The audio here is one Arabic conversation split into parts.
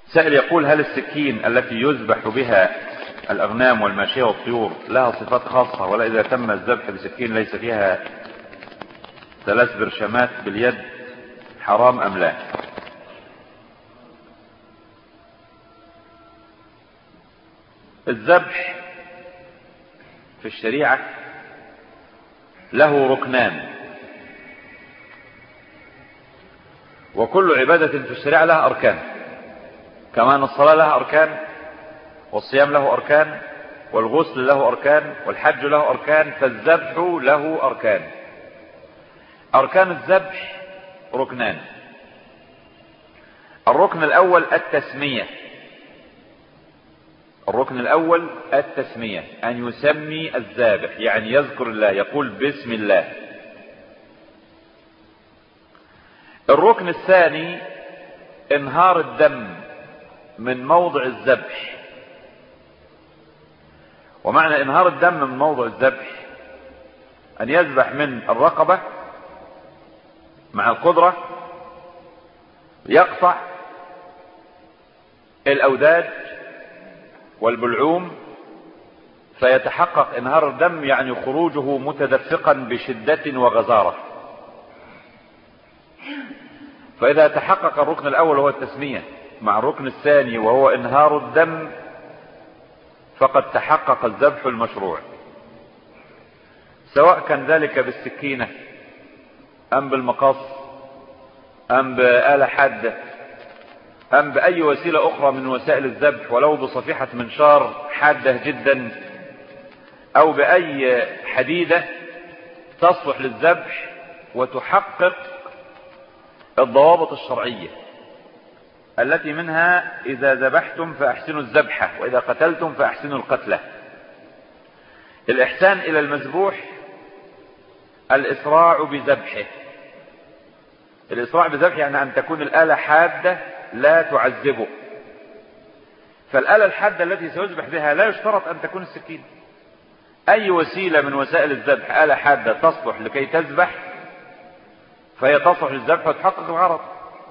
سائل يقول: هل السكين التي يذبح بها الأغنام والماشية والطيور لها صفات خاصة، ولا إذا تم الذبح بسكين ليس فيها 3 برشمات باليد حرام أم لا؟ الذبح في الشريعة له ركنان، وكل عبادة في الشريعة لها أركان، كما أن الصلاة لها أركان، والصيام له أركان، والغسل له أركان، والحج له أركان، فالذبح له أركان. أركان الذبح ركنان. الركن الأول التسمية. الركن الأول التسمية، أن يسمي الذابح، يعني يذكر الله، يقول بسم الله. الركن الثاني انهار الدم من موضع الذبح. ومعنى انهار الدم من موضع الذبح أن يذبح من الرقبة مع القدرة، يقطع الأوداج والبلعوم فيتحقق انهار الدم، يعني خروجه متدفقا بشدة وغزارة. فإذا تحقق الركن الأول وهو التسمية مع الركن الثاني وهو انهار الدم فقد تحقق الذبح المشروع، سواء كان ذلك بالسكينة أم بالمقص أم بآلة حادة أم بأي وسيلة أخرى من وسائل الذبح، ولو بصفيحة منشار حادة جدا أو بأي حديدة تصلح للذبح وتحقق الضوابط الشرعية التي منها: إذا ذبحتم فأحسنوا الذبحة، وإذا قتلتم فأحسنوا القتلة. الإحسان إلى المذبوح الإسراع بذبحه. الإسراع بذبحه يعني أن تكون الآلة حادة لا تعذبه. فالآلة الحادة التي سيذبح بها لا يشترط أن تكون السكين. أي وسيلة من وسائل الذبح آلة حادة تصلح لكي تذبح فهي تصلح للذبح وتحقق الغرض.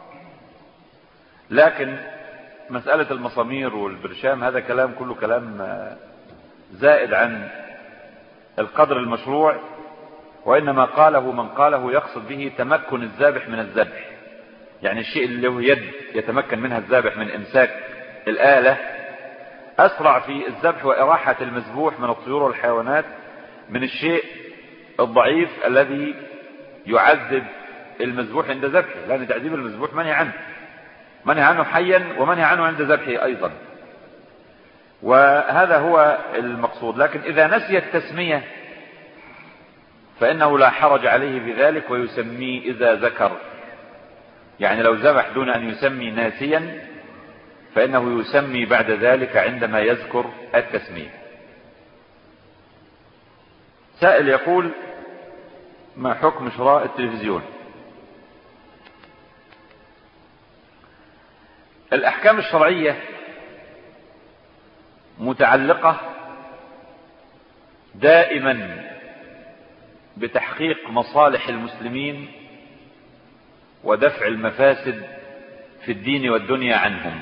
لكن مسألة المسامير والبرشام هذا كلام كله كلام زائد عن القدر المشروع، وإنما قاله من قاله يقصد به تمكن الذابح من الذبح، يعني الشيء اللي له يد يتمكن منها الذابح من إمساك الآلة أسرع في الذبح وإراحة المذبوح من الطيور والحيوانات من الشيء الضعيف الذي يعذب المذبوح عند ذبحه، لأن تعذيب المذبوح منهي عنه حيا ومنهي عنه عند ذبحه أيضا، وهذا هو المقصود. لكن إذا نسي التسمية فإنه لا حرج عليه بذلك، ويسميه إذا ذكر. يعني لو ذبح دون أن يسمي ناسيا فإنه يسمي بعد ذلك عندما يذكر التسمية. سائل يقول: ما حكم شراء التلفزيون؟ الأحكام الشرعية متعلقة دائما بتحقيق مصالح المسلمين ودفع المفاسد في الدين والدنيا عنهم،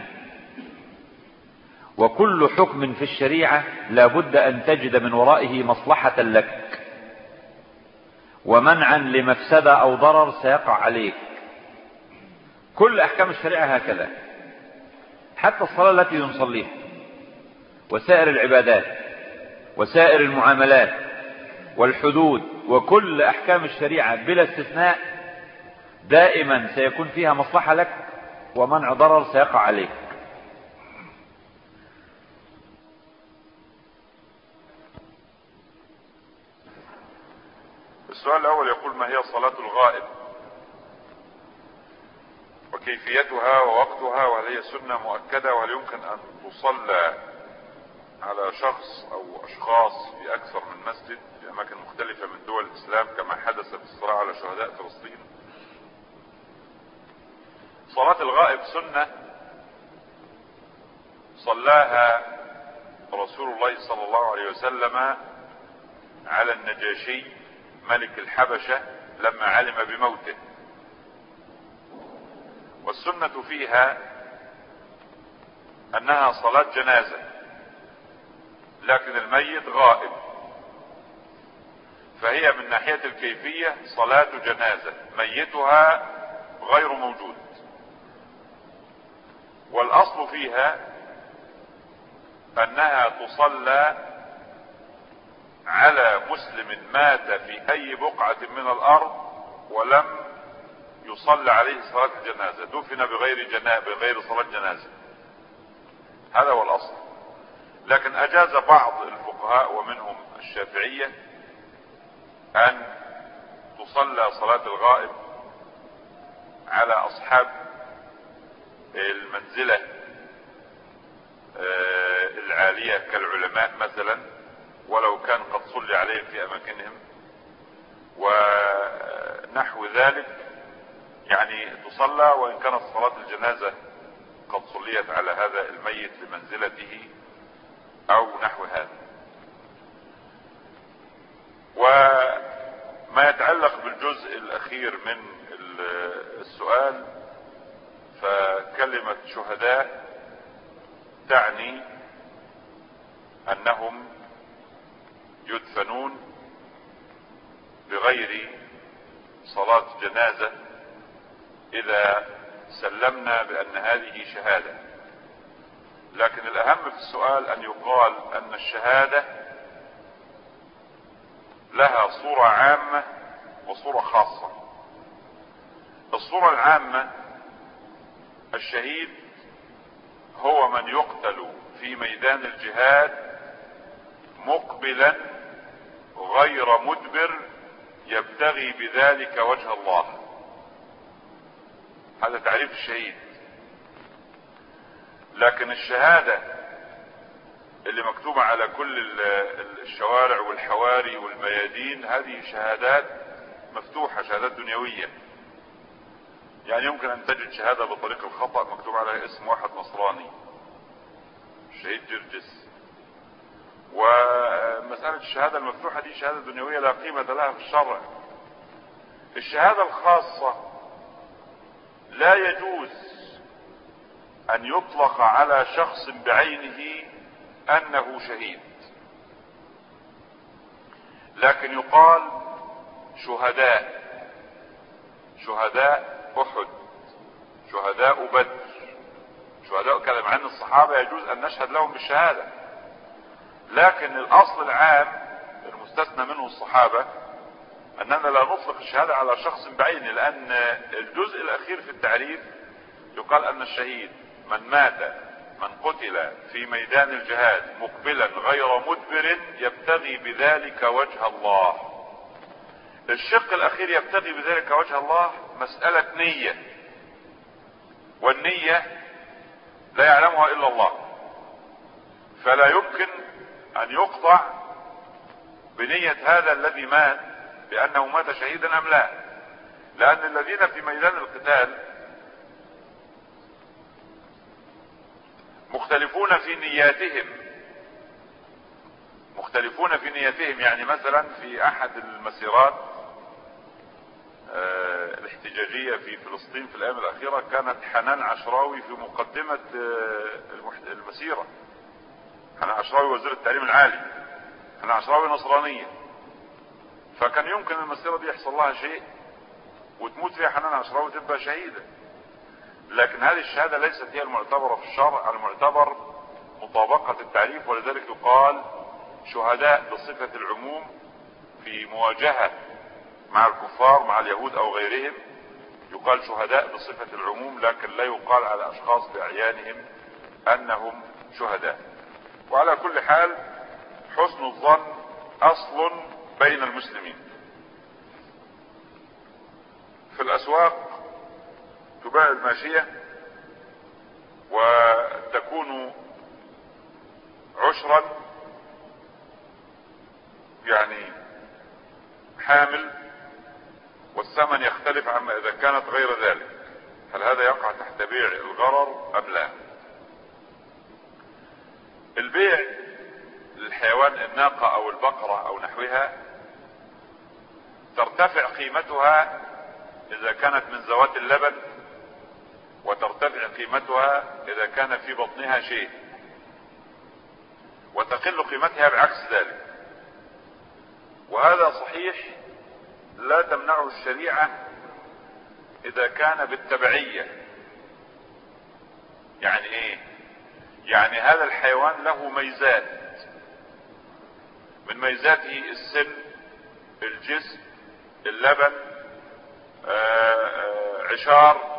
وكل حكم في الشريعة لا بد أن تجد من ورائه مصلحة لك ومنعا لمفسدة أو ضرر سيقع عليك. كل أحكام الشريعة هكذا، حتى الصلاة التي نصليها وسائر العبادات وسائر المعاملات والحدود، وكل أحكام الشريعة بلا استثناء دائما سيكون فيها مصلحة لك ومنع ضرر سيقع عليك. السؤال الأول يقول: ما هي صلاة الغائب وكيفيتها ووقتها، وهل هي سنة مؤكدة، وهل يمكن أن تصلى على شخص أو أشخاص في أكثر من مسجد في أماكن مختلفة من دول الإسلام كما حدث في الصلاة على شهداء فلسطين؟ صلاة الغائب سنة صلاها رسول الله صلى الله عليه وسلم على النجاشي ملك الحبشة لما علم بموته، والسنة فيها انها صلاة جنازة، لكن الميت غائب، فهي من ناحية الكيفية صلاة جنازة ميتها غير موجود. والاصل فيها انها تصلى على مسلم مات في اي بقعة من الارض ولم يصلى عليه صلاة الجنازة، دفن بغير صلاة جنازة، هذا هو الاصل. لكن اجاز بعض الفقهاء ومنهم الشافعية ان تصلى صلاة الغائب على اصحاب المنزلة العالية كالعلماء مثلا، ولو كان قد صلي عليهم في اماكنهم ونحو ذلك، يعني تصلى وان كانت صلاة الجنازة قد صليت على هذا الميت لمنزلته او نحو هذا. وما يتعلق بالجزء الاخير من السؤال، فكلمة شهداء تعني انهم يدفنون بغير صلاة جنازة اذا سلمنا بان هذه شهادة. لكن الاهم في السؤال ان يقال ان الشهادة لها صورة عامة وصورة خاصة. الصورة العامة: الشهيد هو من يقتل في ميدان الجهاد مقبلا غير مدبر يبتغي بذلك وجه الله، هذا تعريف الشهيد. لكن الشهادة اللي مكتوبة على كل الشوارع والحواري والميادين هذه شهادات مفتوحة، شهادات دنيوية. يعني يمكن ان تجد شهادة بطريق الخطأ مكتوب عليها اسم واحد نصراني، الشهيد جرجس. ومسألة الشهادة المفتوحة دي شهادة دنيوية لا قيمة لها في الشرع. الشهادة الخاصة لا يجوز ان يطلق على شخص بعينه انه شهيد، لكن يقال شهداء، شهداء احد، شهداء بدر، شهداء كذا، مع ان الصحابة يجوز ان نشهد لهم بالشهادة. لكن الاصل العام المستثنى منه الصحابة اننا لا نطلق الشهادة على شخص بعينه، لان الجزء الاخير في التعريف يقال ان الشهيد من قتل في ميدان الجهاد مقبلا غير مدبر يبتغي بذلك وجه الله. الشق الاخير يبتغي بذلك وجه الله مسألة نية، والنية لا يعلمها الا الله، فلا يمكن ان يقطع بنية هذا الذي مات بانه مات شهيدا ام لا، لان الذين في ميدان القتال مختلفون في نياتهم. يعني مثلا في احد المسيرات الاحتجاجية في فلسطين في الايام الاخيرة كانت حنان عشراوي في مقدمة المسيرة. حنان عشراوي وزير التعليم العالي، حنان عشراوي نصرانية، فكان يمكن المسيرة دي يحصل لها شيء وتموت فيها حنان عشراوي تبقى شهيدة. لكن هذه الشهادة ليست هي المعتبرة في الشرع، المعتبر مطابقة التعريف، ولذلك يقال شهداء بصفة العموم في مواجهة مع الكفار مع اليهود او غيرهم، يقال شهداء بصفة العموم، لكن لا يقال على اشخاص باعيانهم انهم شهداء. وعلى كل حال حسن الظن اصل بين المسلمين. في الاسواق تباع الماشية وتكون عشرا، يعني حامل، والثمن يختلف عما اذا كانت غير ذلك. هل هذا يقع تحت بيع الغرر ام لا؟ البيع للحيوان الناقة او البقرة او نحوها ترتفع قيمتها اذا كانت من ذوات اللبن وترتفع قيمتها اذا كان في بطنها شيء، وتقل قيمتها بعكس ذلك. وهذا صحيح لا تمنعه الشريعة اذا كان بالتبعية. يعني ايه؟ يعني هذا الحيوان له ميزات، من ميزاته السن، الجسم، اللبن، عشار،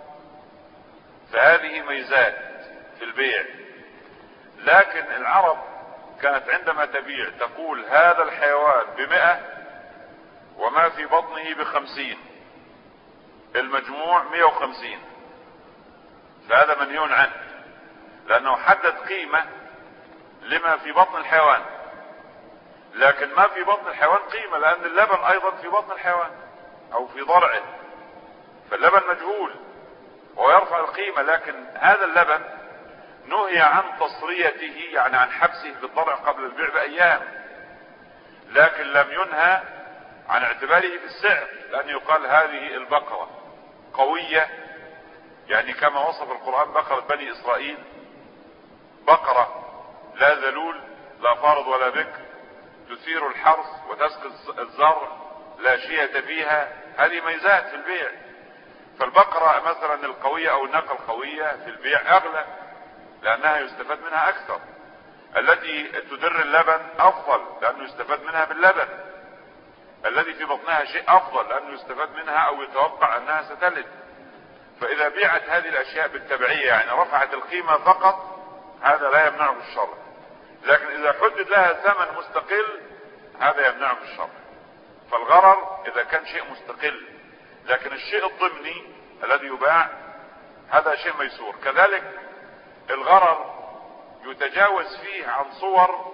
فهذه ميزات في البيع. لكن العرب كانت عندما تبيع تقول هذا الحيوان ب100 وما في بطنه ب50، المجموع 150، فهذا منهي عنه، لانه حدد قيمة لما في بطن الحيوان. لكن ما في بطن الحيوان قيمة، لان اللبن ايضا في بطن الحيوان او في ضرعه، فاللبن مجهول ويرفع القيمة. لكن هذا اللبن نهي عن تصريته، يعني عن حبسه في الضرع قبل البيع بأيام، لكن لم ينهى عن اعتباره في السعر، لأن يقال هذه البقرة قوية، يعني كما وصف القرآن بقرة بني إسرائيل، بقرة لا ذلول لا فارض ولا بكر، تثير الحرث وتسقي الزرع، لا شية فيها. هذه ميزات في البيع. فالبقرة مثلا القوية او الناقة القوية في البيع اغلى، لانها يستفاد منها اكثر. التي تدر اللبن افضل، لانه يستفاد منها باللبن. الذي في بطنها شيء افضل، لانه يستفاد منها او يتوقع انها ستلد. فاذا بيعت هذه الاشياء بالتبعية، يعني رفعت القيمة فقط، هذا لا يمنعه الشرع. لكن اذا حدد لها ثمن مستقل، هذا يمنعه الشرع. فالغرر اذا كان شيء مستقل، لكن الشيء الضمني الذي يباع هذا شيء ميسور. كذلك الغرر يتجاوز فيه عن صور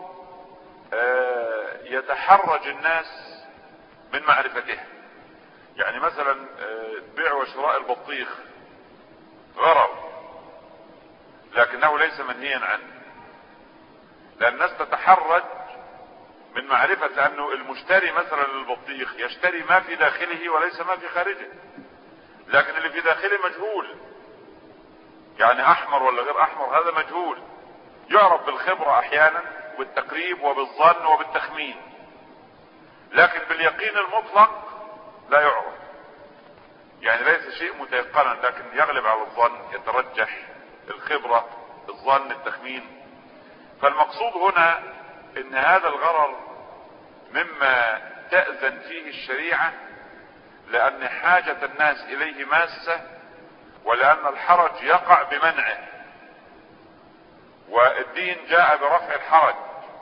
يتحرج الناس من معرفتها. يعني مثلا بيع وشراء البطيخ غرر، لكنه ليس منهيا عنه، لان الناس تتحرج من معرفة، لانه المشتري مثلا للبطيخ يشتري ما في داخله وليس ما في خارجه، لكن اللي في داخله مجهول، يعني احمر ولا غير احمر هذا مجهول، يعرف بالخبرة احيانا والتقريب وبالظن وبالتخمين، لكن باليقين المطلق لا يعرف. يعني ليس شيء متيقنا، لكن يغلب على الظن، يترجح الخبرة، الظن، التخمين. فالمقصود هنا ان هذا الغرر مما تأذن فيه الشريعة، لان حاجة الناس اليه ماسة، ولان الحرج يقع بمنعه، والدين جاء برفع الحرج.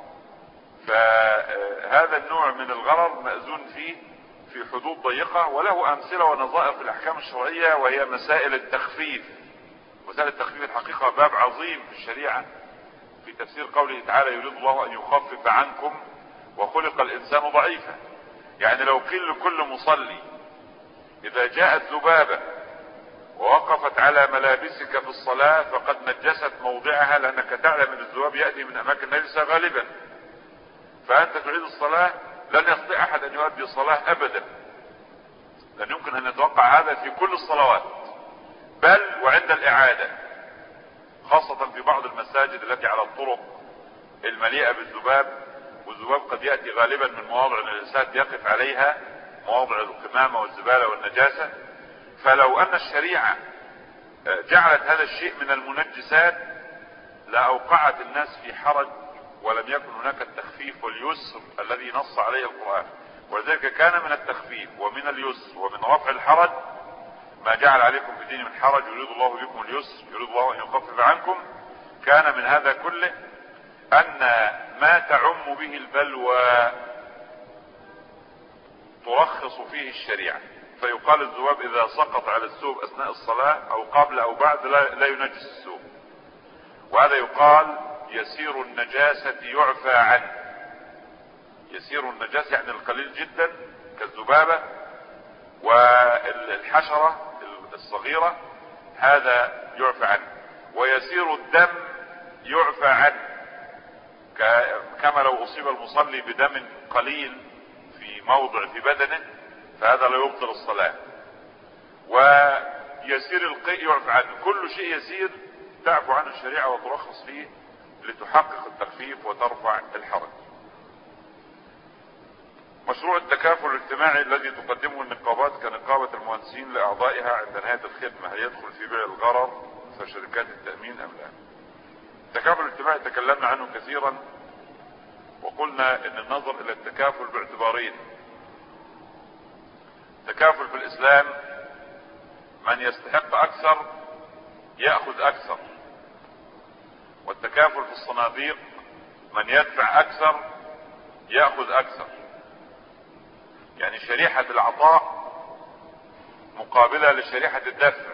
فهذا النوع من الغرر مأذون فيه في حدود ضيقة، وله امثلة ونظائر في الاحكام الشرعية، وهي مسائل التخفيف. مسائل التخفيف الحقيقة باب عظيم في الشريعة، في تفسير قوله تعالى يريد الله ان يخفف عنكم وخلق الانسان ضعيفا. يعني لو قيل لكل مصلي اذا جاءت ذبابة ووقفت على ملابسك في الصلاة فقد نجست موضعها، لانك تعلم ان الذباب يأتي من اماكن نجسة غالبا، فانت تعيد الصلاة، لن يستطيع احد ان يؤدي صلاة ابدا، لن يمكن ان يتوقع هذا في كل الصلوات، بل وعند الاعادة، خاصة في بعض المساجد التي على الطرق المليئة بالذباب، والذباب قد يأتي غالبا من مواضع الانسان يقف عليها، مواضع القمامة والزبالة والنجاسة. فلو ان الشريعة جعلت هذا الشيء من المنجسات لاوقعت الناس في حرج، ولم يكن هناك التخفيف واليسر الذي نص عليه القرآن. ولذلك كان من التخفيف ومن اليسر ومن رفع الحرج ما جعل عليكم في الدين من حرج، يريد الله بكم اليسر، يريد الله ان يخفف عنكم. كان من هذا كله ان ما تعم به البلوى ترخص فيه الشريعة، فيقال الذباب اذا سقط على الثوب اثناء الصلاة او قبل او بعد لا ينجس الثوب، وهذا يقال يسير النجاسة يعفى عنه. يسير النجاسة يعني القليل جدا كالذبابة والحشرة الصغيرة، هذا يعفى عنه. ويسير الدم يعفى عنه، كما لو اصيب المصلي بدم قليل في موضع في بدنه، فهذا لا يبطل الصلاة. يسير القيء يعفى عنه. كل شيء يسير تعفو عنه الشريعة وترخص فيه لتحقق التخفيف وترفع الحرج. مشروع التكافل الاجتماعي الذي تقدمه النقابات كنقابة المهندسين لأعضائها عند نهاية الخدمة، هل يدخل في بيع الغرر مثل شركات التأمين أم لا؟ التكافل الاجتماعي تكلمنا عنه كثيرا، وقلنا ان النظر الى التكافل باعتبارين. تكافل في الاسلام من يستحق اكثر يأخذ اكثر، والتكافل في الصناديق من يدفع اكثر يأخذ اكثر. يعني شريحة العطاء مقابلة لشريحة الدفع.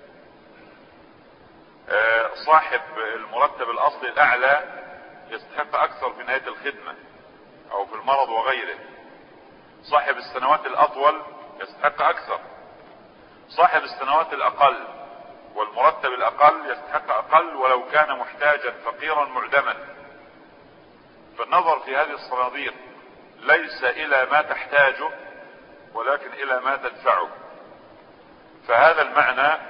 صاحب المرتب الاصلي الاعلى يستحق اكثر في نهاية الخدمة او في المرض وغيره. صاحب السنوات الاطول يستحق اكثر. صاحب السنوات الاقل والمرتب الاقل يستحق اقل ولو كان محتاجا فقيرا معدما. فالنظر في هذه الصناديق ليس الى ما تحتاجه ولكن الى ما تدفعه. فهذا المعنى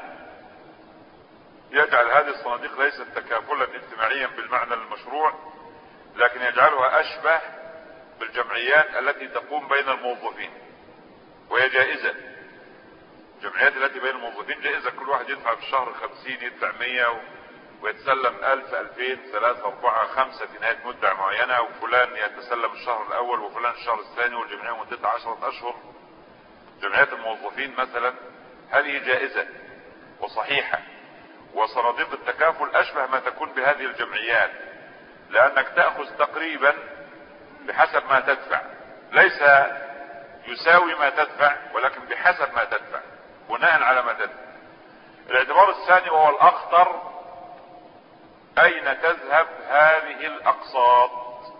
يجعل هذه الصناديق ليست تكافلا اجتماعيا بالمعنى المشروع، لكن يجعلها اشبه بالجمعيات التي تقوم بين الموظفين، وهي جائزة. الجمعيات التي بين الموظفين جائزة، كل واحد يدفع في الشهر 50، يدفع 100 ويتسلم 1000 2000 3 4 5 في نهاية مدة معينة، وفلان يتسلم الشهر الاول وفلان الشهر الثاني، والجمعية مدتها 10 اشهر. جمعيات الموظفين مثلا هذه جائزة وصحيحة. وصناديق التكافل اشبه ما تكون بهذه الجمعيات، لانك تأخذ تقريبا بحسب ما تدفع، ليس يساوي ما تدفع ولكن بحسب ما تدفع بناء على ما تدفع. الاعتبار الثاني وهو الاخطر، اين تذهب هذه الاقساط؟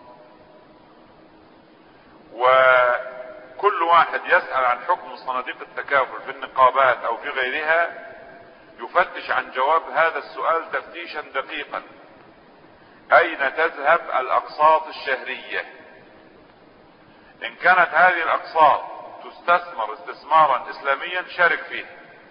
وكل واحد يسأل عن حكم صناديق التكافل في النقابات او في غيرها يفتش عن جواب هذا السؤال تفتيشا دقيقا. اين تذهب الاقساط الشهرية؟ ان كانت هذه الاقساط تستثمر استثمارا اسلاميا شارك فيه،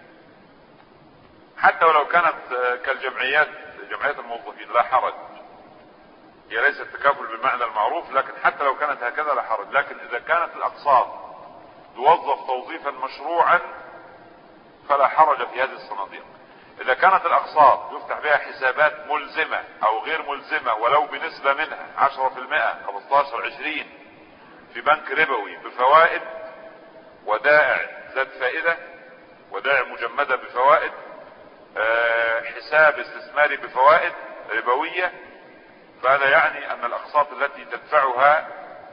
حتى ولو كانت كالجمعيات جمعيات الموظفين لا حرج. هي ليست تكافل بالمعنى المعروف، لكن حتى لو كانت هكذا لا حرج. لكن اذا كانت الاقساط توظف توظيفا مشروعا فلا حرج في هذه الصناديق. اذا كانت الاقساط يفتح بها حسابات ملزمة او غير ملزمة ولو بنسبة منها 10% 15 20 في بنك ربوي بفوائد، ودائع ذات فائدة، ودائع مجمدة بفوائد، حساب استثماري بفوائد ربوية، فهذا يعني ان الاقساط التي تدفعها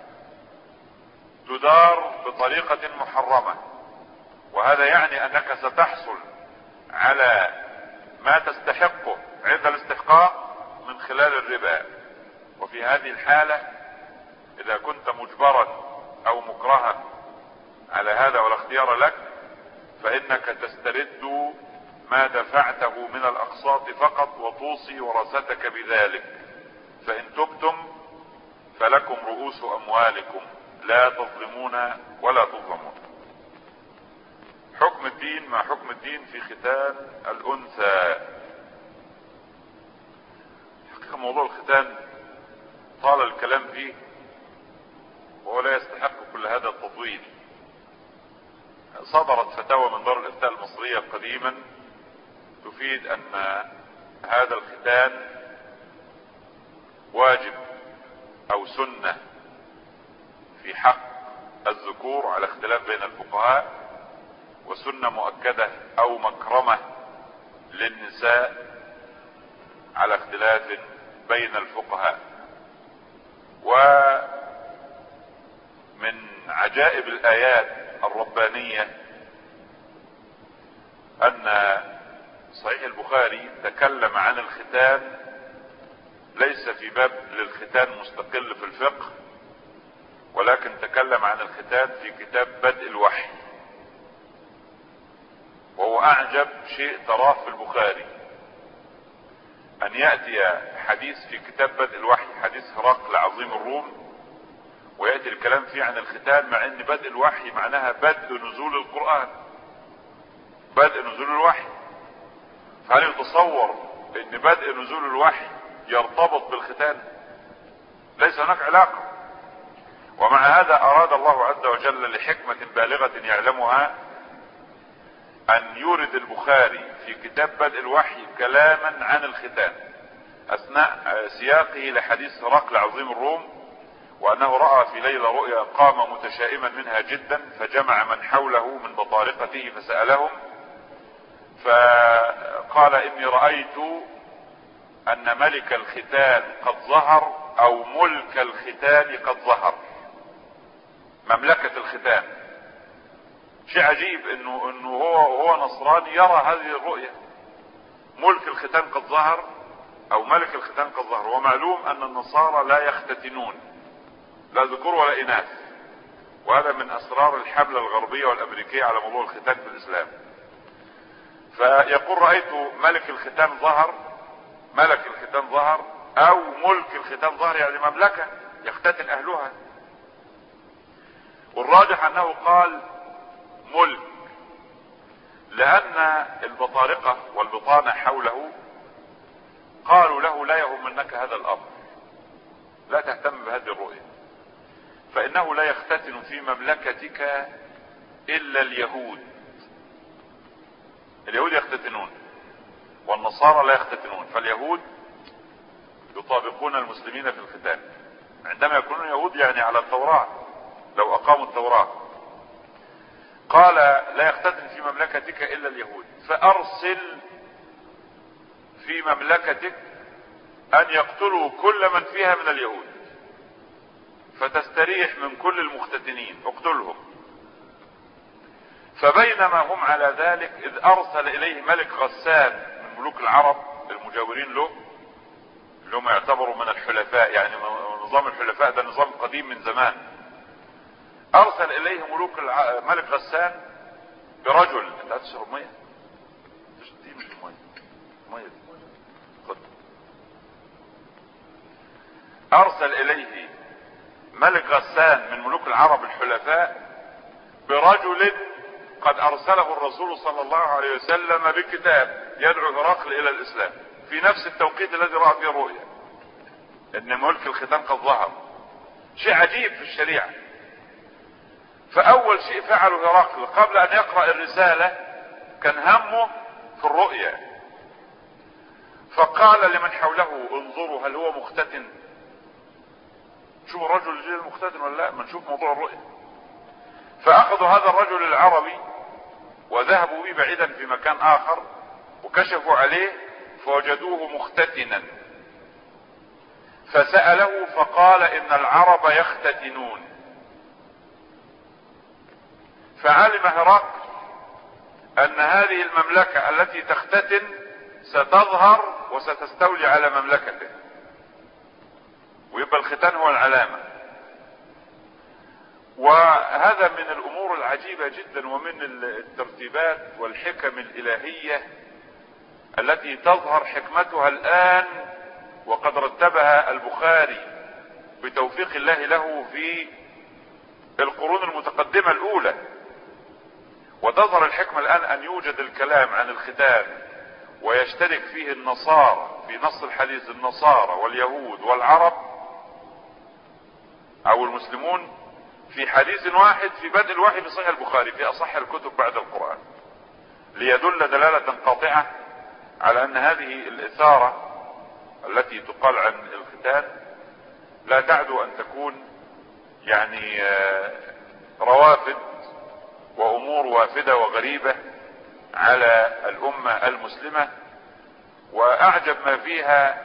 تدار بطريقة محرمة، وهذا يعني انك ستحصل على ما تستحقه عند الاستحقاق من خلال الربا. وفي هذه الحالة اذا كنت مجبرا او مكرها على هذا ولا اختيار لك، فانك تسترد ما دفعته من الاقساط فقط وتوصي ورثتك بذلك. فان تبتم فلكم رؤوس اموالكم لا تظلمون ولا تظلمون. حكم الدين، ما حكم الدين في ختان الانثى؟ حقيقة موضوع الختان طال الكلام فيه وهو لا يستحق كل هذا التطويل. صدرت فتاوى من دار الافتاء المصرية قديما تفيد ان هذا الختان واجب او سنة في حق الذكور على اختلاف بين الفقهاء، وسنة مؤكدة او مكرمة للنساء على اختلاف بين الفقهاء. ومن عجائب الايات الربانية ان صحيح البخاري تكلم عن الختان ليس في باب للختان مستقل في الفقه، ولكن تكلم عن الختان في كتاب بدء الوحي. وهو اعجب شيء تراه في البخاري ان يأتي حديث في كتاب بدء الوحي، حديث هرقل عظيم الروم، ويأتي الكلام فيه عن الختان، مع ان بدء الوحي معناها بدء نزول القرآن، بدء نزول الوحي. هل يتصور ان بدء نزول الوحي يرتبط بالختان؟ ليس هناك علاقة. ومع هذا اراد الله عز وجل لحكمة بالغة يعلمها ان يورد البخاري في كتاب بدء الوحي كلاما عن الختان اثناء سياقه لحديث هرقل عظيم الروم، وانه رأى في ليلة رؤيا قام متشائما منها جدا فجمع من حوله من بطارقته فسألهم، فقال اني رأيت ان ملك الختان قد ظهر او ملك الختان قد ظهر. مملكة الختان. شيء عجيب انه هو نصراني يرى هذه الرؤية. ملك الختان قد ظهر او ملك الختان قد ظهر. ومعلوم ان النصارى لا يختتنون لا ذكور ولا اناث، وهذا من اسرار الحملة الغربية والامريكية على موضوع الختان في الاسلام. فيقول رأيت ملك الختان ظهر، ملك الختان ظهر او ملك الختان ظهر، يعني مملكة يختتن اهلها. والراجح انه قال ملك، لان البطارقة والبطانة حوله قالوا له لا يهمنك هذا الامر، لا تهتم بهذه الرؤية، فانه لا يختتن في مملكتك الا اليهود. اليهود يختتنون والنصارى لا يختتنون، فاليهود يطابقون المسلمين في الختان عندما يكونون يهود، يعني على التوراة لو اقاموا التوراة. قال لا يختتن في مملكتك الا اليهود، فارسل في مملكتك ان يقتلوا كل من فيها من اليهود فتستريح من كل المختتنين، اقتلهم. فبينما هم على ذلك اذ ارسل اليه ملك غسان من ملوك العرب المجاورين له، اللي هم يعتبروا من الحلفاء، يعني نظام الحلفاء ده نظام قديم من زمان. ارسل اليه ملك غسان برجل. انت هتشرب ميه؟ دي مش ميه دي. خد. ارسل اليه ملك غسان من ملوك العرب الحلفاء برجل قد ارسله الرسول صلى الله عليه وسلم بكتاب يدعو هرقل الى الاسلام في نفس التوقيت الذي رأى فيه الرؤيا ان ملك الختان قد ظهر. شيء عجيب في الشريعة. فاول شيء فعله هرقل قبل ان يقرأ الرسالة كان همه في الرؤيا، فقال لمن حوله انظروا هل هو مختتن، شوفوا الرجل الجيل المختتن ولا لا، ما نشوف موضوع الرؤيا. فاخذوا هذا الرجل العربي وذهبوا به بعيدا في مكان اخر وكشفوا عليه فوجدوه مختتنا، فسأله فقال ان العرب يختتنون. فعلم هرقل ان هذه المملكة التي تختتن ستظهر وستستولي على مملكته، ويبقى الختان هو العلامة. وهذا من الامور العجيبة جدا ومن الترتيبات والحكم الالهية التي تظهر حكمتها الان، وقد رتبها البخاري بتوفيق الله له في القرون المتقدمة الاولى. وتظهر الحكمة الان ان يوجد الكلام عن الختان ويشترك فيه النصارى في نص الحديث، النصارى واليهود والعرب او المسلمون في حديث واحد في بدء الوحي في صحيح البخاري في اصح الكتب بعد القرآن، ليدل دلالة قاطعة على ان هذه الاثارة التي تقال عن الختان لا تعدو ان تكون يعني روافد وامور وافدة وغريبة على الامة المسلمة. واعجب ما فيها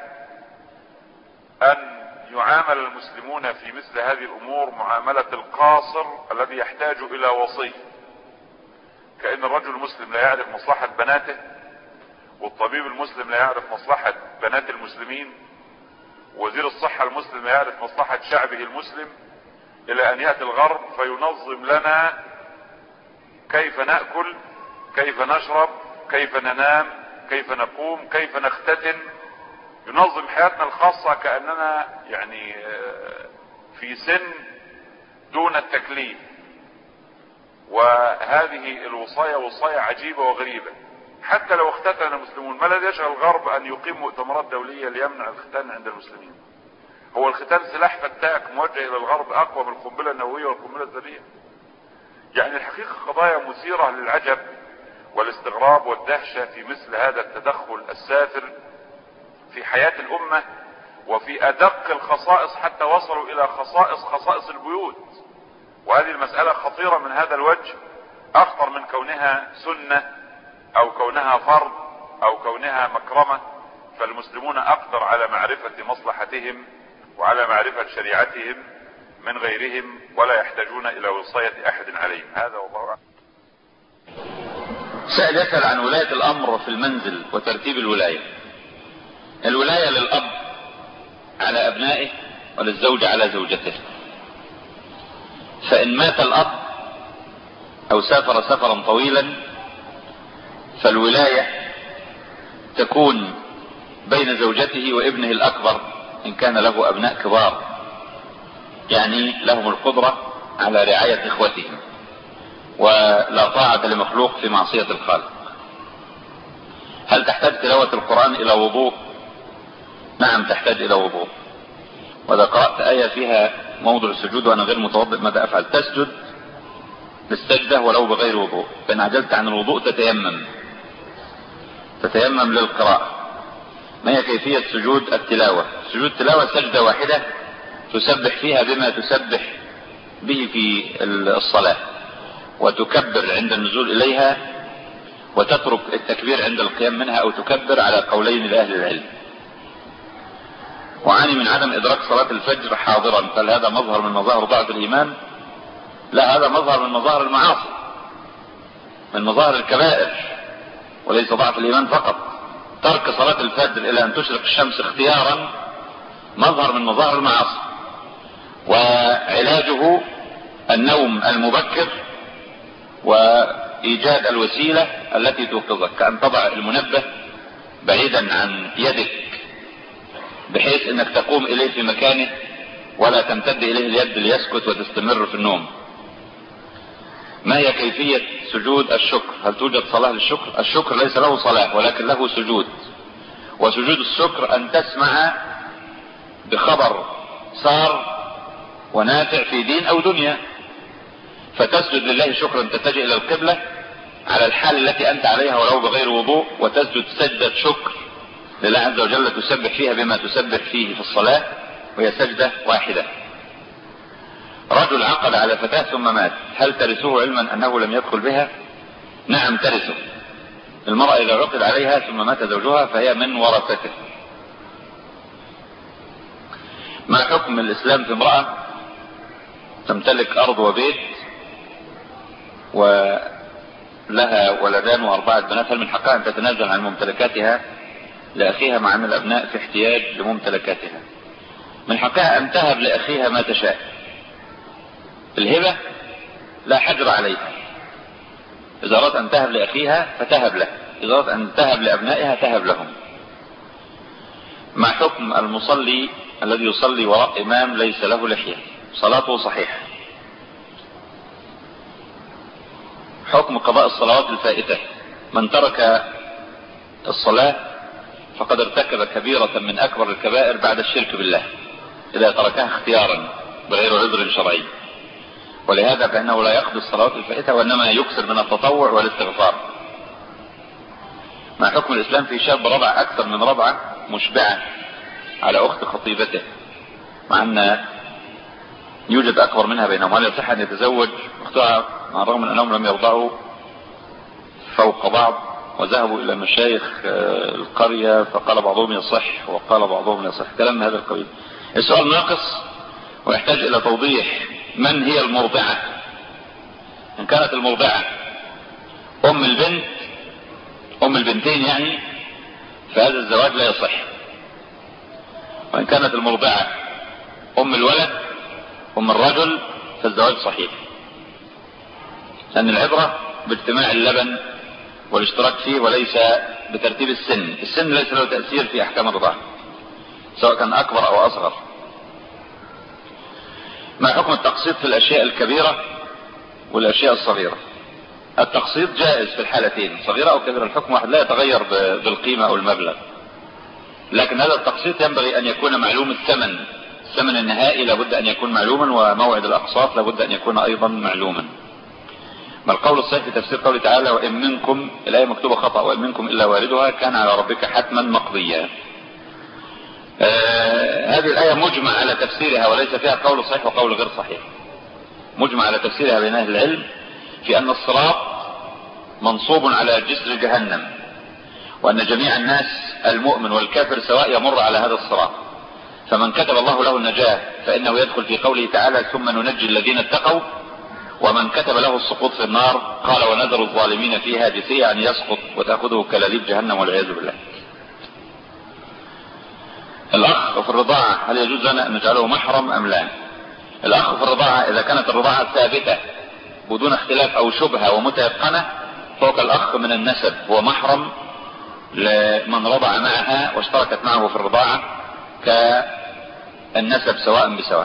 ان يعامل المسلمون في مثل هذه الامور معاملة القاصر الذي يحتاج الى وصي، كأن الرجل المسلم لا يعرف مصلحة بناته، والطبيب المسلم لا يعرف مصلحة بنات المسلمين، وزير الصحة المسلم لا يعرف مصلحة شعبه المسلم، الى ان يأتي الغرب فينظم لنا كيف نأكل، كيف نشرب، كيف ننام، كيف نقوم، كيف نختتن، ينظم حياتنا الخاصة كأننا يعني في سن دون التكليف. وهذه الوصاية وصاية عجيبة وغريبة. حتى لو اختتن المسلمون، ما الذي يشغل الغرب ان يقيم مؤتمرات دولية ليمنع الختان عند المسلمين؟ هو الختان سلاح فتاك موجه الى الغرب اقوى من القنبلة النووية والقنبلة الذرية. يعني الحقيقة قضايا مثيرة للعجب والاستغراب والدهشة في مثل هذا التدخل السافر في حياة الامة وفي ادق الخصائص، حتى وصلوا الى خصائص البيوت. وهذه المسألة خطيرة من هذا الوجه، اخطر من كونها سنة او كونها فرض او كونها مكرمة. فالمسلمون اقدر على معرفة مصلحتهم وعلى معرفة شريعتهم من غيرهم، ولا يحتاجون الى وصاية احد عليهم. هذا والله أعلم. سائل يسأل عن ولاية الامر في المنزل وترتيب الولاية. الولاية للاب على ابنائه وللزوج على زوجته. فان مات الاب او سافر سفرا طويلا فالولاية تكون بين زوجته وابنه الاكبر ان كان له ابناء كبار، يعني لهم القدرة على رعاية اخوتهم، ولا طاعة لمخلوق في معصية الخالق. هل تحتاج تلاوة القرآن الى وضوء؟ نعم تحتاج الى وضوء. واذا قرأت آية فيها موضع السجود وانا غير متوضئ ماذا افعل؟ تسجد بالسجدة ولو بغير وضوء. فان عجزت عن الوضوء تتيمم للقراءة. ما هي كيفية سجود التلاوة؟ سجود التلاوة سجدة واحدة تسبح فيها بما تسبح به في الصلاة، وتكبر عند النزول اليها، وتترك التكبير عند القيام منها او تكبر على قولين لأهل العلم. وعاني من عدم ادراك صلاة الفجر حاضرا، هل هذا مظهر من مظاهر ضعف الايمان؟ لا، هذا مظهر من مظاهر المعاصي، من مظاهر الكبائر، وليس ضعف الايمان فقط. ترك صلاة الفجر الى ان تشرق الشمس اختيارا مظهر من مظاهر المعاصي، وعلاجه النوم المبكر وايجاد الوسيلة التي توقظك، كأن تضع المنبه بعيدا عن يدك بحيث انك تقوم اليه في مكانه ولا تمتد اليه اليد ليسكت وتستمر في النوم. ما هي كيفية سجود الشكر؟ هل توجد صلاة للشكر؟ الشكر ليس له صلاة ولكن له سجود. وسجود الشكر ان تسمع بخبر صار ونافع في دين او دنيا، فتسجد لله شكرا، تتجه الى القبلة على الحال التي انت عليها ولو بغير وضوء، وتسجد سجدة شكر لله عز وجل تسبح فيها بما تسبح فيه في الصلاة، وهي سجدة واحدة. رجل عقد على فتاة ثم مات، هل ترثه علما انه لم يدخل بها؟ نعم ترثه. المرأة اذا عقد عليها ثم مات زوجها فهي من ورثته. ما حكم الاسلام في امرأة تمتلك ارض وبيت ولها ولدان واربعة بنات، هل من حقها ان تتنازل عن ممتلكاتها لاخيها مع ان الابناء في احتياج لممتلكاتها؟ من حقها ان تهب لاخيها ما تشاء. الهبة لا حجر عليها، اذا اردت ان تهب لاخيها فتهب له، اذا اردت ان تهب لابنائها تهب لهم. ما حكم المصلي الذي يصلي وراء امام ليس له لحية؟ صلاته صحيحة. حكم قضاء الصلوات الفائتة. من ترك الصلاة فقد ارتكب كبيرة من اكبر الكبائر بعد الشرك بالله اذا تركها اختيارا بغير عذر شرعي، ولهذا فانه لا يقضي الصلوات الفائتة وانما يكثر من التطوع والاستغفار. ما حكم الاسلام في شاب رضع اكثر من رضعة مشبعة على اخت خطيبته مع ان يوجد اكبر منها بينهم؟ هل يصح ان يتزوج اختها مع الرغم من انهم لم يرضعوا فوق بعض وذهبوا الى مشايخ القرية فقال بعضهم يصح وقال بعضهم يصح؟ كلام من هذا القبيل. السؤال ناقص ويحتاج الى توضيح. من هي المرضعة؟ ان كانت المرضعة ام البنت، ام البنتين يعني، فهذا الزواج لا يصح. وان كانت المرضعة ام الولد ام الرجل فالزواج صحيح، لان العبرة باجتماع اللبن والاشتراك فيه وليس بترتيب السن. السن ليس له تأثير في احكام الرضاعة سواء كان اكبر او اصغر. ما حكم التقسيط في الاشياء الكبيرة والاشياء الصغيرة؟ التقسيط جائز في الحالتين، صغيرة او كبيرة، الحكم واحد لا يتغير بالقيمة او المبلغ، لكن هذا التقسيط ينبغي ان يكون معلوم الثمن النهائي لابد ان يكون معلوما، وموعد الاقساط لابد ان يكون ايضا معلوما. ما القول الصحيح في تفسير قوله تعالى وان منكم، الايه مكتوبه خطأ، وان منكم الا واردها كان على ربك حتما مقضيا. هذه الايه مجمع على تفسيرها وليس فيها قول صحيح وقول غير صحيح، مجمع على تفسيرها بين اهل العلم في ان الصراط منصوب على جسر جهنم، وان جميع الناس المؤمن والكافر سواء يمر على هذا الصراط، فمن كتب الله له النجاة فانه يدخل في قوله تعالى ثم ننجي الذين اتقوا، ومن كتب له السقوط في النار قال ونذر الظالمين فيها جثيا، يعني يسقط وتأخذه كلاليب جهنم والعياذ بالله. الاخ في الرضاعة هل يجوز لنا ان نجعله محرم ام لا؟ الاخ في الرضاعة اذا كانت الرضاعة ثابتة بدون اختلاف او شبهة ومتيقنة فوق الاخ من النسب، هو محرم لمن رضع معها واشتركت معه في الرضاعة كالنسب سواء بسواء.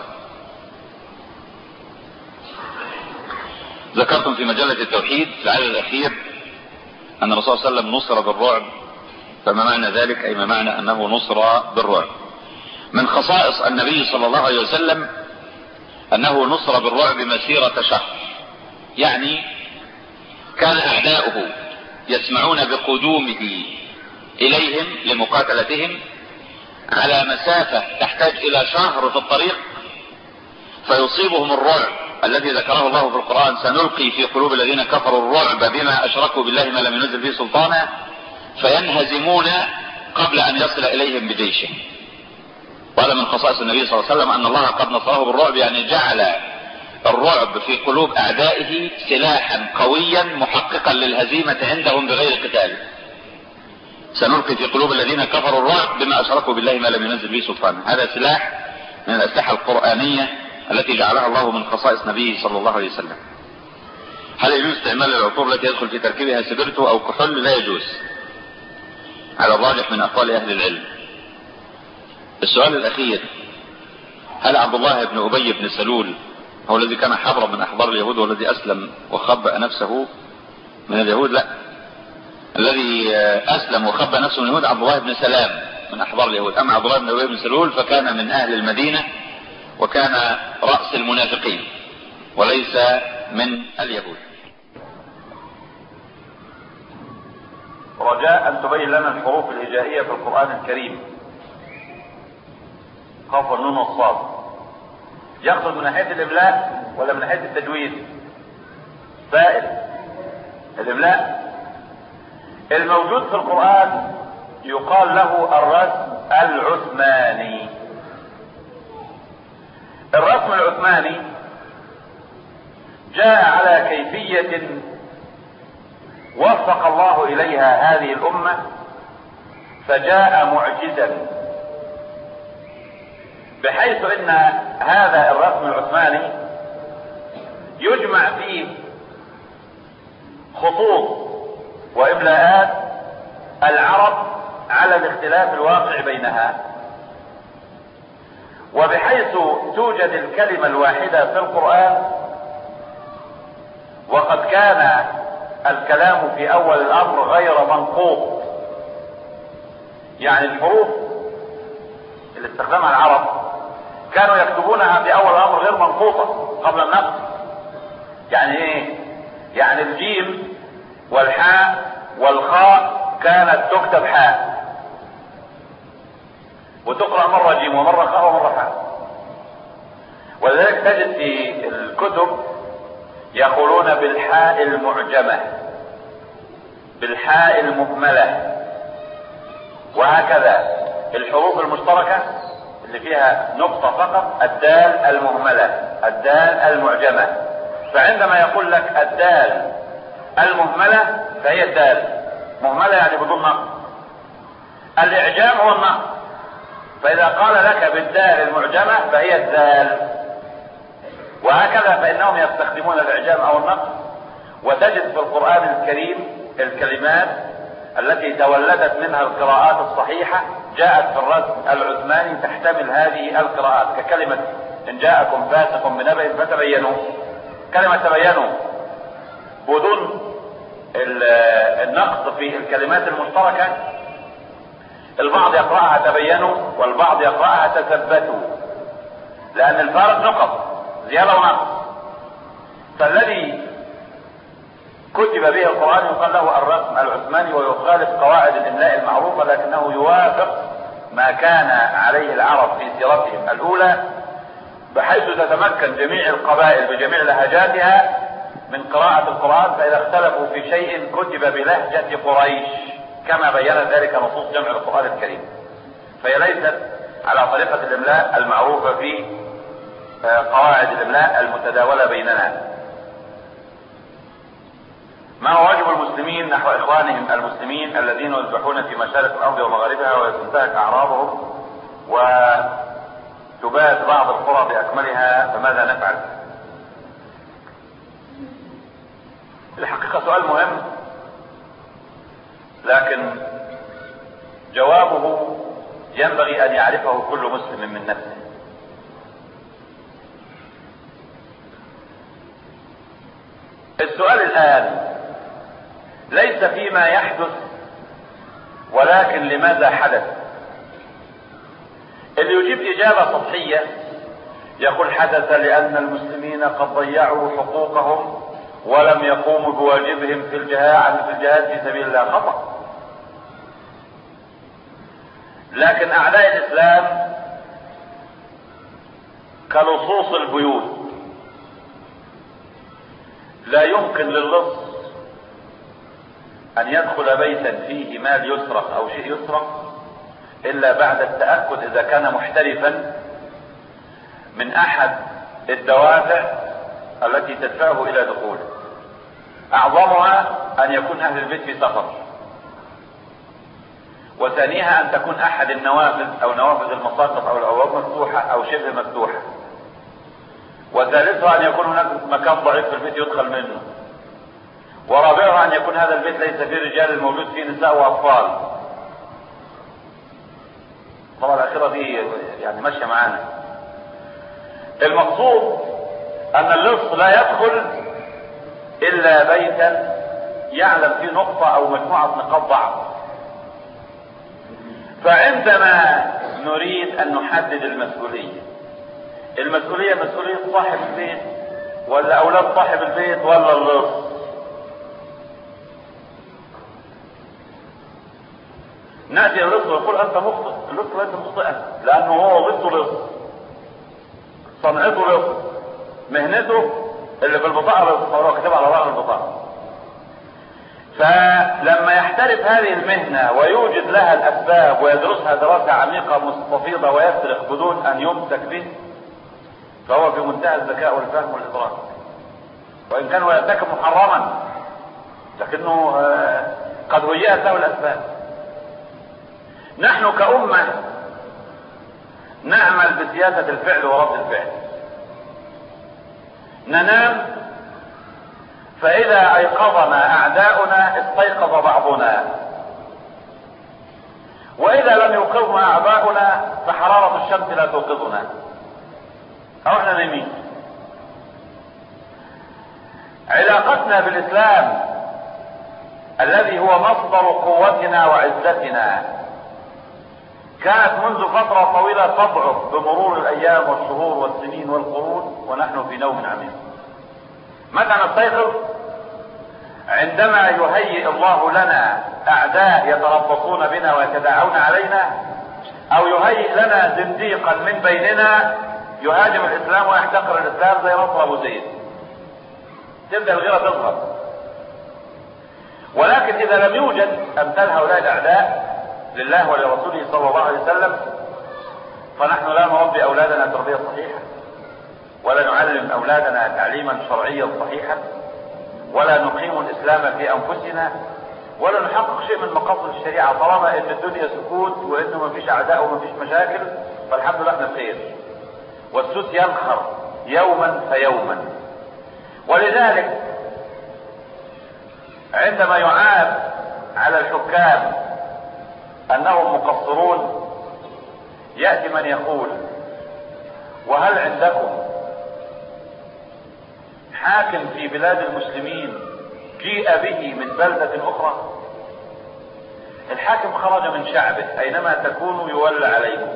ذكرتم في مجلة التوحيد في العدد الاخير ان الرسول صلى الله عليه وسلم نصر بالرعب، فما معنى ذلك؟ اي ما معنى انه نصر بالرعب؟ من خصائص النبي صلى الله عليه وسلم انه نصر بالرعب مسيرة شهر، يعني كان اعداؤه يسمعون بقدومه اليهم لمقاتلتهم على مسافة تحتاج الى شهر في الطريق، فيصيبهم الرعب الذي ذكره الله في القرآن سنلقي في قلوب الذين كفروا الرعب بما اشركوا بالله ما لم ينزل به سلطانا، فينهزمون قبل ان يصل اليهم بجيشه. وهذا من خصائص النبي صلى الله عليه وسلم ان الله قد نصره بالرعب، يعني جعل الرعب في قلوب اعدائه سلاحا قويا محققا للهزيمة عندهم بغير قتال. سنلقي في قلوب الذين كفروا الرعب بما اشركوا بالله ما لم ينزل به سلطانا، هذا سلاح من الاسلحة القرآنية التي جعلها الله من خصائص نبيه صلى الله عليه وسلم. هل يجوز استعمال العطور التي يدخل في تركيبها سبرتو او كحول؟ لا يجوز على الراجح من اقوال اهل العلم. السؤال الاخير، هل عبد الله بن ابي بن سلول هو الذي كان حبرا من احبار اليهود والذي اسلم وخبأ نفسه من اليهود؟ لا، الذي اسلم وخبأ نفسه من اليهود عبد الله بن سلام من احبار اليهود. اما عبد الله بن ابي بن سلول فكان من اهل المدينة وكان رأس المنافقين وليس من اليهود. رجاء ان تبين لنا الحروف الهجائية في القرآن الكريم، قاف والنون والصاد، يقصد من ناحية الاملاء ولا من ناحية التجويد؟ سائل. الاملاء الموجود في القرآن يقال له الرسم العثماني. الرسم العثماني جاء على كيفية وفق الله اليها هذه الامة، فجاء معجزا، بحيث ان هذا الرسم العثماني يجمع فيه خطوط واملاءات العرب على الاختلاف الواقع بينها، وبحيث توجد الكلمة الواحدة في القرآن، وقد كان الكلام في اول الامر غير منقوط، يعني الحروف اللي استخدمها العرب كانوا يكتبونها في اول الامر غير منقوطة قبل النقط. يعني ايه؟ يعني الجيم والحاء والخاء كانت تكتب حاء وتقرأ مرة جيم ومرة خاء ومرة حاء، ولذلك تجد في الكتب يقولون بالحاء المعجمة، بالحاء المهملة، وهكذا الحروف المشتركة اللي فيها نقطة فقط الدال المهملة، الدال المعجمة. فعندما يقول لك الدال المهملة فهي الدال مهملة يعني بدون نقط. الإعجام هو النقط، فإذا قال لك بالدال المعجمة فهي الدال، وهكذا فإنهم يستخدمون الإعجام أو النقط. وتجد في القرآن الكريم الكلمات التي تولدت منها القراءات الصحيحة جاءت في الرسم العثماني تحتمل هذه القراءات، ككلمة إن جاءكم فاسق بنبأ فتبينوا. كلمة تبينوا بدون النقص في الكلمات المشتركة، البعض يقرأها تبينوا والبعض يقرأها تثبتوا، لأن الفارق نقط زيادة ونقص. فالذي كتب به القرآن يقال له الرسم العثماني، ويخالف قواعد الإملاء المعروفة، لكنه يوافق ما كان عليه العرب في سيرتهم الأولى، بحيث تتمكن جميع القبائل بجميع لهجاتها من قراءة القرآن، فإذا اختلفوا في شيء كتب بلهجة قريش كما بيّنت ذلك نصوص جمع القرآن الكريم. فهي ليست على طريقة الإملاء المعروفة في قواعد الإملاء المتداولة بيننا. ما هو واجب المسلمين نحو إخوانهم المسلمين الذين يذبحون في مشارق الأرض ومغاربها وينتهك أعراضهم وتباد بعض القرى بأكملها، فماذا نفعل؟ الحقيقة سؤال مهم، لكن جوابه ينبغي أن يعرفه كل مسلم من نفسه. السؤال الآن ليس فيما يحدث، ولكن لماذا حدث. اللي يجيب إجابة سطحية يقول حدث لأن المسلمين قد ضيعوا حقوقهم ولم يقوموا بواجبهم في الجهاد في سبيل الله، خطأ. لكن أعداء الإسلام كلصوص البيوت، لا يمكن للص أن يدخل بيتا فيه مال يسرق أو شيء يسرق إلا بعد التأكد إذا كان محترفا من أحد الدوافع التي تدفعه إلى دخوله. أعظمها أن يكون أهل البيت في سفر، وثانيها أن تكون أحد النوافذ أو نوافذ المساقط أو الأبواب مفتوحة أو شبه مفتوحة، وثالثها أن يكون هناك مكان ضعيف في البيت يدخل منه، ورابعها أن يكون هذا البيت ليس فيه رجال، الموجود فيه نساء وأطفال. طبعا الأخيرة دي يعني ماشية معانا. المقصود أن اللص لا يدخل إلا بيتا يعلم فيه نقطة أو مجموعة نقاط ضعف. فعندما نريد أن نحدد المسؤولية مسؤولية صاحب البيت ولا أولاد صاحب البيت ولا اللص؟ نأتي اللص ويقول أنت مخطئ، اللص ليس مخطئا لأنه هو وظيفته لص، صنعته لص، مهنته اللي في البطاقة لص، هو كتب على ظهر البطاقة. فلما يحترف هذه المهنة ويوجد لها الأسباب ويدرسها دراسة عميقة مستفيضة ويسرق بدون أن يمسك به، فهو في منتهى الذكاء والفهم والإدراك، وإن كان يرتكب محرما لكنه قد هيأت له الأسباب. نحن كأمة نعمل بسياسة الفعل ورد الفعل. ننام فإذا أيقظنا أعداؤنا استيقظ بعضنا، وإذا لم يوقظنا أعداؤنا فحرارة الشمس لا توقظنا، أو احنا نايمين. علاقتنا بالإسلام الذي هو مصدر قوتنا وعزتنا كانت منذ فترة طويلة تضعف بمرور الأيام والشهور والسنين والقرون، ونحن في نوم عميق. متى نستيقظ؟ عندما يهيئ الله لنا أعداء يتربصون بنا ويتداعون علينا، أو يهيئ لنا زنديقا من بيننا يهاجم الإسلام ويحتقر الإسلام زي نصر أبو زيد، تبدأ الغيرة تظهر. ولكن إذا لم يوجد أمثال هؤلاء الأعداء لله ولرسوله صلى الله عليه وسلم، فنحن لا نربي أولادنا تربية صحيحة، ولا نعلم أولادنا تعليما شرعيا صحيحا، ولا نقيم الإسلام في أنفسنا، ولا نحقق شيء من مقاصد الشريعة. طالما إن الدنيا سكوت وإنه ما فيش أعداء وما فيش مشاكل، فالحمد لله احنا بخير، والسوس ينخر يوما فيوما. ولذلك عندما يعاب على الحكام أنهم مقصرون، يأتي من يقول: وهل عندكم حاكم في بلاد المسلمين جيء به من بلدة أخرى. الحاكم خرج من شعبه، أينما تكونوا يولى عليكم.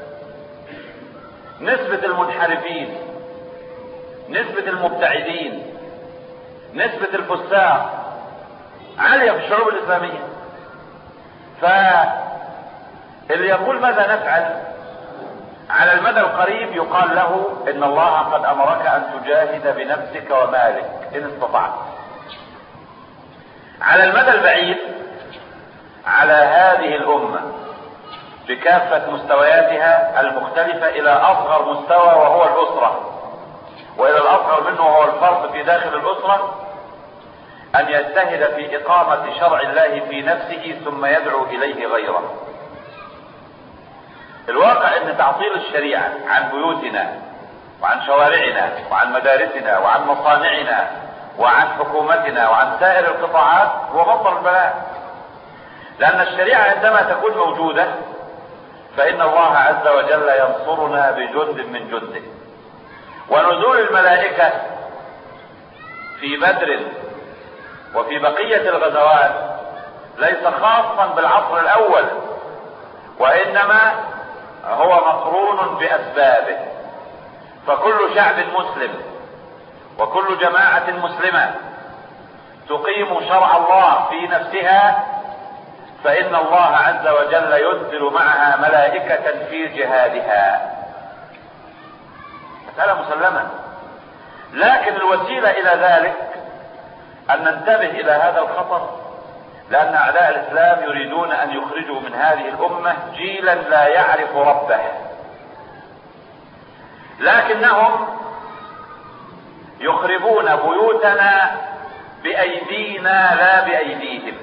نسبة المنحرفين، نسبة المبتعدين، نسبة الفساق عالية في الشعوب الإسلامية. فاللي يقول ماذا نفعل على المدى القريب يقال له إن الله قد أمرك أن تجاهد بنفسك ومالك إن استطعت. على المدى البعيد على هذه الأمة بكافة مستوياتها المختلفة إلى أصغر مستوى وهو الأسرة، وإلى الأصغر منه وهو الفرد في داخل الأسرة، أن يجتهد في إقامة شرع الله في نفسه ثم يدعو إليه غيره. الواقع أن تعطيل الشريعة عن بيوتنا وعن شوارعنا وعن مدارسنا وعن مصانعنا وعن حكومتنا وعن سائر القطاعات هو مصدر البلاء. لأن الشريعة عندما تكون موجودة فإن الله عز وجل ينصرنا بجند من جنده. ونزول الملائكة في بدر وفي بقية الغزوات ليس خاصا بالعصر الأول، وإنما هو مقرون بأسبابه. فكل شعب مسلم وكل جماعة مسلمة تقيم شرع الله في نفسها فإن الله عز وجل ينزل معها ملائكة في جهادها. مسألة مسلمة. لكن الوسيلة إلى ذلك أن ننتبه إلى هذا الخطر، لأن أعداء الإسلام يريدون أن يخرجوا من هذه الأمة جيلا لا يعرف ربه، لكنهم يخربون بيوتنا بأيدينا لا بأيديهم.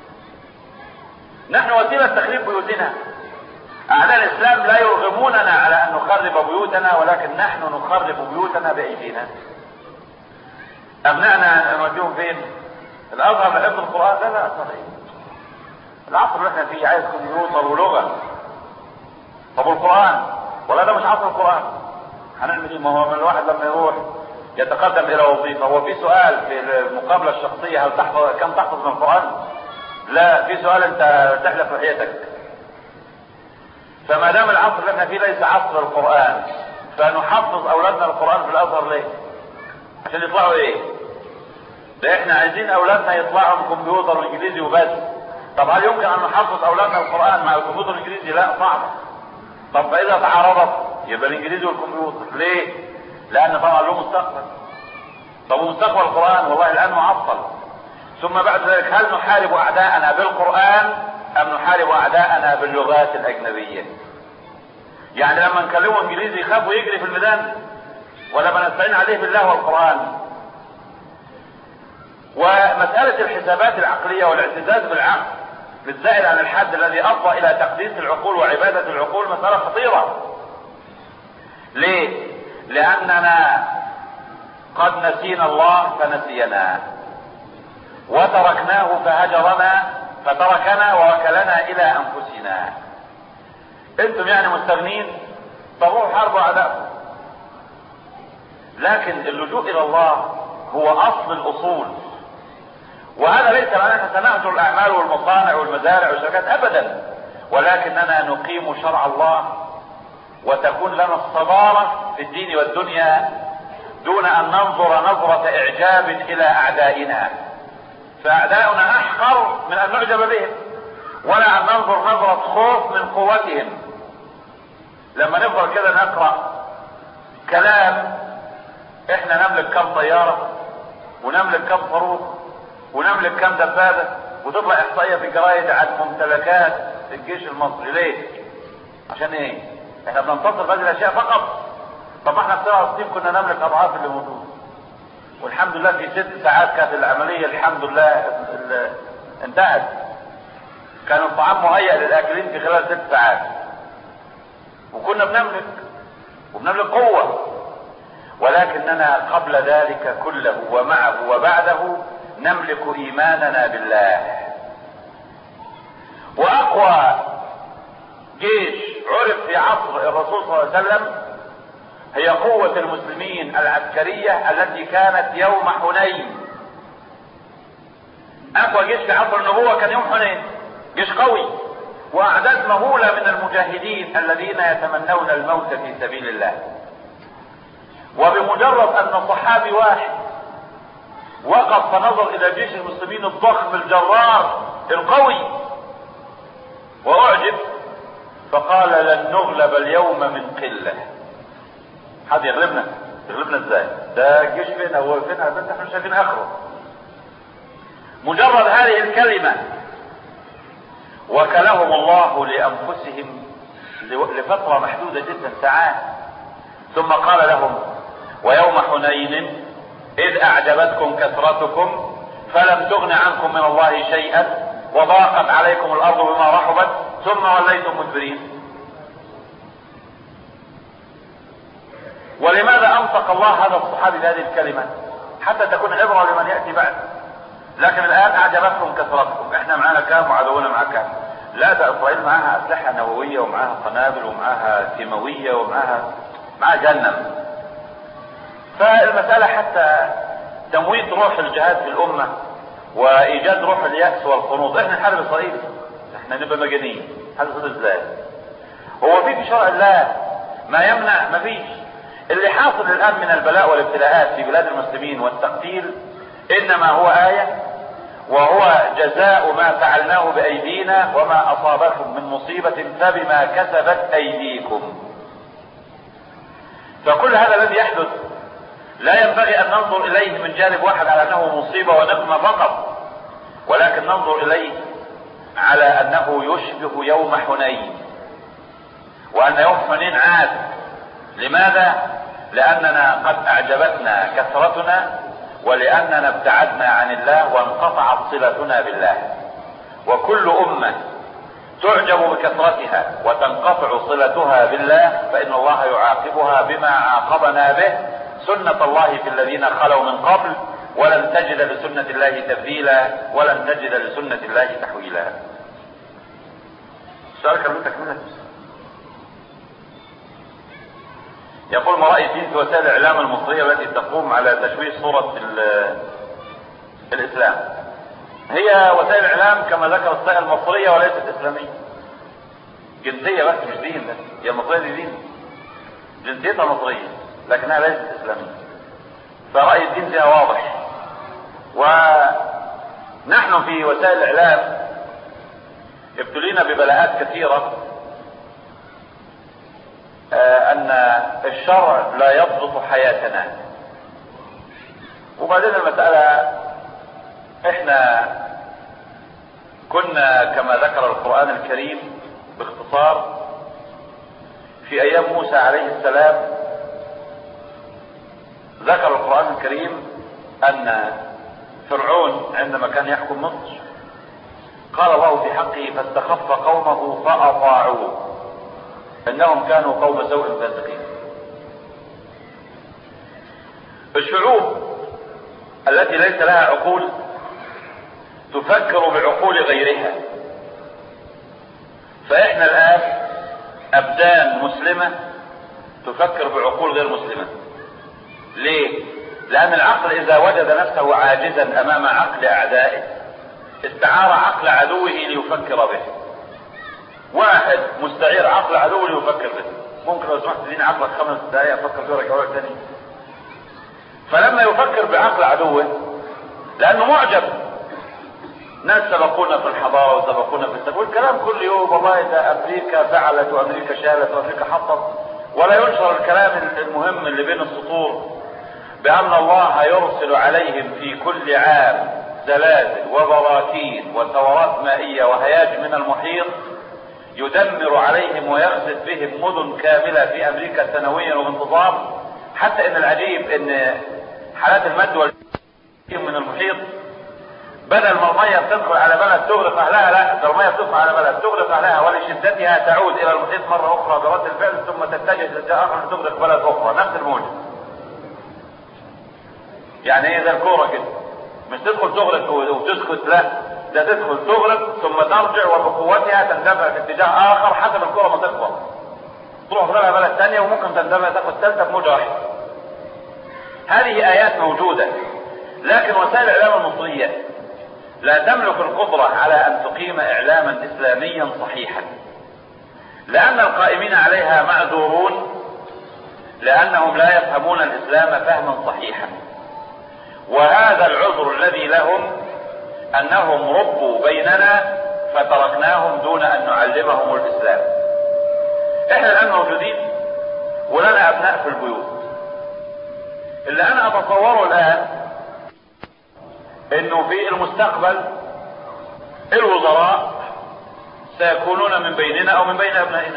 نحن وسيلة تخريب بيوتنا. أعداء الإسلام لا يرغموننا على أن نخرب بيوتنا، ولكن نحن نخرب بيوتنا بأيدينا. أبنائنا نوديهم فين؟ الأزهر لحفظ القرآن؟ لا صحيح. العصر اللي احنا فيه عايز كمبيوتر ولغة. طب القرآن؟ ولا ده مش عصر القرآن. هنعمل ايه؟ ما هو من الواحد لما يروح يتقدم إلى وظيفة هو في سؤال في المقابلة الشخصية هل تحفظ كم تحفظ من القرآن؟ لا، في سؤال انت تحلف لحيتك. فما دام العصر اللي احنا فيه ليس عصر القرآن فنحفظ اولادنا القرآن في الازهر ليه؟ عشان يطلعوا ايه؟ ده احنا عايزين اولادنا يطلعوا من كمبيوتر وانجليزي وبس. طب هل يمكن ان نحفظ اولادنا القرآن مع الكمبيوتر الانجليزي؟ لا، صعب. طب فاذا تعارضت يبقى الانجليزي والكمبيوتر ليه؟ لان طبعا له مستقبل. طب ومستقبل القرآن والله الان معطل. ثم بعد ذلك هل نحارب اعداءنا بالقرآن ام نحارب اعداءنا باللغات الاجنبية؟ يعني لما نكلمه انجليزي يخاف ويجري في الميدان، ولما نستعين عليه بالله والقرآن. ومسألة الحسابات العقلية والاعتزاز بالعقل بالزائد عن الحد الذي افضى الى تقديس العقول وعبادة العقول مسألة خطيرة. ليه؟ لاننا قد نسينا الله فنسينا، وتركناه فهجرنا فتركنا ووكلنا الى انفسنا. انتم يعني مستغنين؟ طب حاربوا اعداءكم. لكن اللجوء الى الله هو اصل الاصول، وهذا ليس لأننا سنهجر الاعمال والمصانع والمزارع والشركات ابدا، ولكننا نقيم شرع الله وتكون لنا الصدارة في الدين والدنيا دون ان ننظر نظرة اعجاب الى اعدائنا. فاعداؤنا احقر من ان نعجب بهم، ولا ان ننظر نظرة خوف من قوتهم. لما نفضل كده نقرأ كلام احنا نملك كم طيارة ونملك كم صاروخ ونملك كم دبابة، وتطلع احصائية في الجرايد عن ممتلكات الجيش المصري. ليه؟ عشان ايه؟ احنا بننتصر بهذه الاشياء فقط. طب احنا في 67 كنا نملك اضعاف اللي موجود، والحمد لله في 6 ساعات كانت العملية الحمد لله انتهت. كان الطعام مهيأ للاكلين في خلال 6 ساعات، وكنا بنملك قوة. ولكننا قبل ذلك كله ومعه وبعده نملك ايماننا بالله. واقوى جيش عرف في عصر الرسول صلى الله عليه وسلم هي قوة المسلمين العسكرية التي كانت يوم حنين. اقوى جيش في عصر النبوة كان يوم حنين، جيش قوي واعداد مهولة من المجاهدين الذين يتمنون الموت في سبيل الله. وبمجرد ان صحابي واحد وقف فنظر الى جيش المسلمين الضخم الجرار القوي واعجب، فقال لن نغلب اليوم من قلة. حد يغلبنا ازاي؟ ده الجيش فين؟ هو فين؟ بس احنا مش شايفين اخره. مجرد هذه الكلمة وكلهم الله لانفسهم لفترة محدودة جدا، ساعات، ثم قال لهم ويوم حنين اذ اعجبتكم كثرتكم فلم تغن عنكم من الله شيئا وضاقت عليكم الارض بما رحبت ثم وليتم مدبرين. ولماذا انطق الله هذا الصحابي بهذه الكلمة؟ حتى تكون عبرة لمن يأتي بعد. لكن الان اعجبتكم كثرتكم، احنا معانا كام وعدونا معانا كام؟ لا، ده اسرائيل معاها اسلحة نووية ومعاها قنابل ومعاها كيماوية ومعاها جهنم. فالمسألة حتى تمويت روح الجهاد في الامة وايجاد روح اليأس والقنوط. احنا نحارب اسرائيل، احنا نبقى مجانين، هذا ازاي؟ هو في شرع الله ما يمنع؟ ما فيش. اللي حاصل الان من البلاء والابتلاءات في بلاد المسلمين والتقتيل انما هو آية، وهو جزاء ما فعلناه بايدينا وما اصابكم من مصيبة فبما كسبت ايديكم. فكل هذا الذي يحدث لا ينبغي ان ننظر اليه من جانب واحد على انه مصيبة ونقمة فقط، ولكن ننظر اليه على انه يشبه يوم حنين، وان يوم حنين عاد. لماذا؟ لاننا قد اعجبتنا كثرتنا ولاننا ابتعدنا عن الله وانقطعت صلتنا بالله. وكل امة تعجب بكثرتها وتنقطع صلتها بالله فان الله يعاقبها بما عاقبنا به، سنة الله في الذين خلوا من قبل، ولن تجد لسنة الله تبديلا ولن تجد لسنة الله تحويلا. السؤال كان له تكملة. يقول ما رأيك في وسائل الاعلام المصرية التي تقوم على تشويه صورة الاسلام؟ هي وسائل الاعلام كما ذكر السائل المصرية وليست اسلامية، جنسية بس مش دين. بس هي المصرية دي دين، جنسيتها مصرية لكنها ليست اسلامية. فرأي الدين فيها واضح. ونحن في وسائل الاعلام ابتلينا ببلاءات كثيرة، ان الشرع لا يضبط حياتنا. وبعدين المسألة احنا كنا كما ذكر القرآن الكريم باختصار في ايام موسى عليه السلام. ذكر القرآن الكريم ان فرعون عندما كان يحكم مصر قال الله في حقه فاستخف قومه فأطاعوه انهم كانوا قوم سوء فاسقين. الشعوب التي ليس لها عقول تفكر بعقول غيرها. فاحنا الان ابدان مسلمة تفكر بعقول غير مسلمة. ليه؟ لان العقل اذا وجد نفسه عاجزا امام عقل اعدائه استعار عقل عدوه ليفكر به. واحد مستعير عقل عدوه ليفكر به، ممكن لو سمحت تديني عقلك 5 دقائق افكر فيه ورجع ثاني. فلما يفكر بعقل عدوه لانه معجب، ناس سبقونا في الحضارة وسبقونا في التقوى، الكلام كل يوم والله ده امريكا فعلت وامريكا شالت وامريكا حطت، ولا ينشر الكلام المهم اللي بين السطور بان الله يرسل عليهم في كل عام زلازل وبراكين وثورات مائية وهياج من المحيط يدمر عليهم ويخسف بهم مدن كاملة في امريكا سنويا وبانتظام. حتى ان العجيب ان حالات المد والجيم من المحيط بدل ما المية تدخل على بلد تغرق اهلها، لا، ده المية تدخل على بلد تغرق اهلها ولشدتها تعود الى المحيط مرة اخرى برد الفعل ثم تتجه لاتجاه اخر تغرق بلد اخرى، نفس الموجة. يعني ايه؟ ده الكورة كده، مش تدخل تغرق وتسكت، لا، ده تدخل تغرق ثم ترجع وبقوتها تندفع في اتجاه اخر حسب الكرة ما تكبر، تروح لها بلد ثانية وممكن تندفع تاخد ثالثة بموجة واحدة. هذه ايات موجودة، لكن وسائل الاعلام المصرية لا تملك القدرة على ان تقيم اعلاما اسلاميا صحيحا، لان القائمين عليها معذورون لانهم لا يفهمون الاسلام فهما صحيحا، وهذا العذر الذي لهم انهم ربوا بيننا فتركناهم دون ان نعلمهم الاسلام. احنا الان موجودين ولنا ابناء في البيوت، اللي انا اتصوره الان انه في المستقبل الوزراء سيكونون من بيننا او من بين ابنائنا.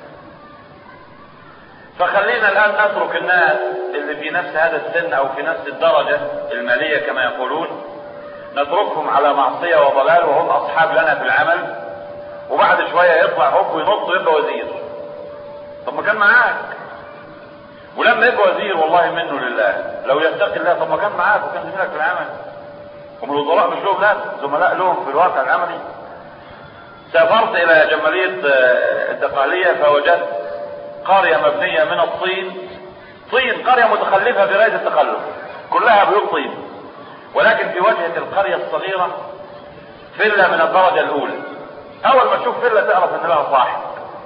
فخلينا الان نترك الناس اللي في نفس هذا السن او في نفس الدرجة المالية كما يقولون، نتركهم على معصية وضلال وهم اصحاب لنا في العمل، وبعد شوية يطلع هوب وينط ويبقى وزير. طب ما كان معاك، ولما يبقى وزير والله منه لله لو يتقي الله، طب ما كان معاك وكان زميلك في العمل. هم الوزراء مش لهم ناس زملاء لهم في الواقع العملي. سافرت الى جمالية الدقهلية فوجدت قرية مبنية من الطين، طين، قرية متخلفة بغاية التخلف، كلها بيوت طين، ولكن في وجهة القرية الصغيرة فيلا من الدرجة الاولى. اول ما تشوف فيلا تعرف ان لها صاحب.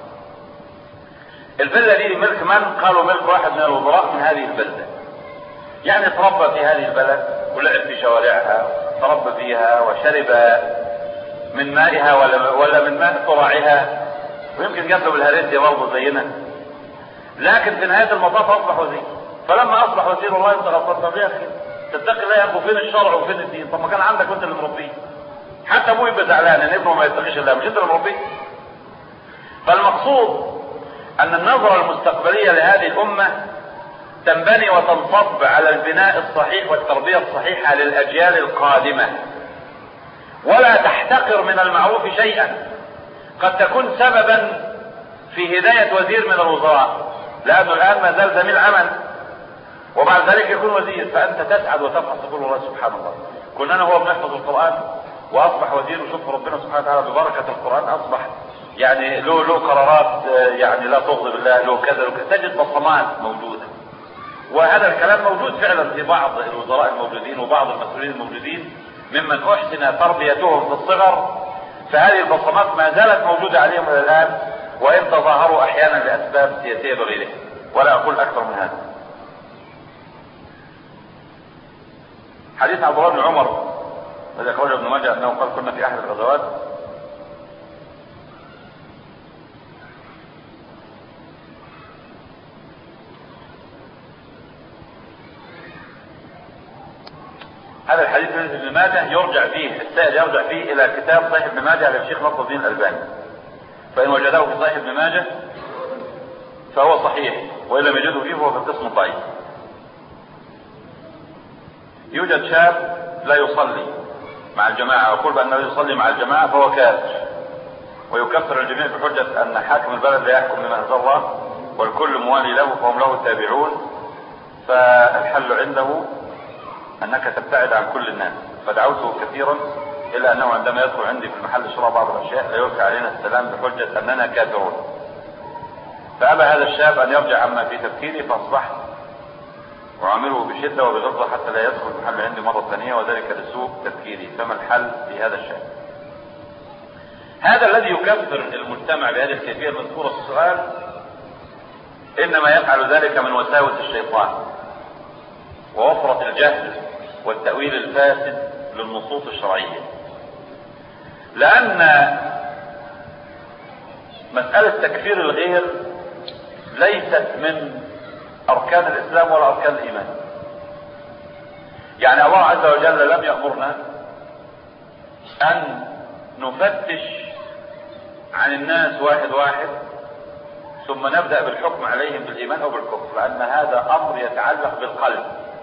الفيلا دي ملك من؟ قالوا ملك واحد من الوزراء من هذه البلدة. يعني تربى في هذه البلد ولعب في شوارعها، تربى فيها وشرب من مائها ولا من ماء طراعها، ويمكن جاب بالهريسيا برضه زينا، لكن في نهاية المطاف اصبح وزير. فلما اصبح وزير والله انت غلطان، يا اخي تتقي الله يا ابو، فين الشرع وفين الدين؟ طب ما كان عندك وانت اللي مربيه. حتى ابوه يبقى زعلان ان ابنه ما يتقيش الله، مش انت اللي مربيه. فالمقصود ان النظرة المستقبلية لهذه الامة تنبني وتنصب على البناء الصحيح والتربية الصحيحة للاجيال القادمة، ولا تحتقر من المعروف شيئا. قد تكون سببا في هداية وزير من الوزراء، لانه الان ما زال زميل عمل، وبعد ذلك يكون وزير، فانت تسعد وتفرح تقول الله سبحان الله. كنا انا هو بنحفظ القرآن واصبح وزير، وشوف ربنا سبحانه وتعالى ببركة القرآن اصبح يعني له قرارات يعني لا تغضب الله، له كذا تجد بصمات موجودة. وهذا الكلام موجود فعلا في بعض الوزراء الموجودين وبعض المسؤولين الموجودين ممن احسن تربيتهم في الصغر، فهذه البصمات ما زالت موجودة عليهم الى الان، وان تظاهروا احيانا لاسباب سياسية بغيرها، ولا اقول اكثر من هذا. حديث عبد الله بن عمر الذي اخرجه ابن ماجه انه قال كنا في احد الغزوات هذا الحديث من ابن ماجه يرجع فيه السائل يرجع فيه الى كتاب صحيح ابن ماجه للشيخ نصر الدين الألباني، فان وجده في صحيح ابن ماجه فهو صحيح، وان لم يجده فيه فهو في القسم ضعيف. يوجد شاب لا يصلي مع الجماعة ويقول بأنه يصلي مع الجماعة فهو كافر، ويكفر الجميع بحجة أن حاكم البلد لا يحكم بما أنزل الله والكل موالي له فهم له التابعون، فالحل عنده أنك تبتعد عن كل الناس. فدعوته كثيرا إلا أنه عندما يدخل عندي في المحل شراء بعض الأشياء لا يلقي علينا السلام بحجة أننا كافرون. فأبى هذا الشاب أن يرجع عما في تفكيري، فأصبحت وعامله بشدة وبغلظة حتى لا يدخل المحل عندي مرة ثانية، وذلك لسوء تفكيري. فما الحل في هذا الشاب؟ هذا الذي يكفر المجتمع بهذه الكيفية المذكورة في السؤال إنما يفعل ذلك من وساوس الشيطان ووفرة الجهل والتأويل الفاسد للنصوص الشرعية، لأن مسألة تكفير الغير ليست من أركان الإسلام ولا أركان الإيمان. يعني الله عز وجل لم يأمرنا أن نفتش عن الناس واحد واحد ثم نبدأ بالحكم عليهم بالإيمان أو بالكفر، لأن هذا أمر يتعلق بالقلب.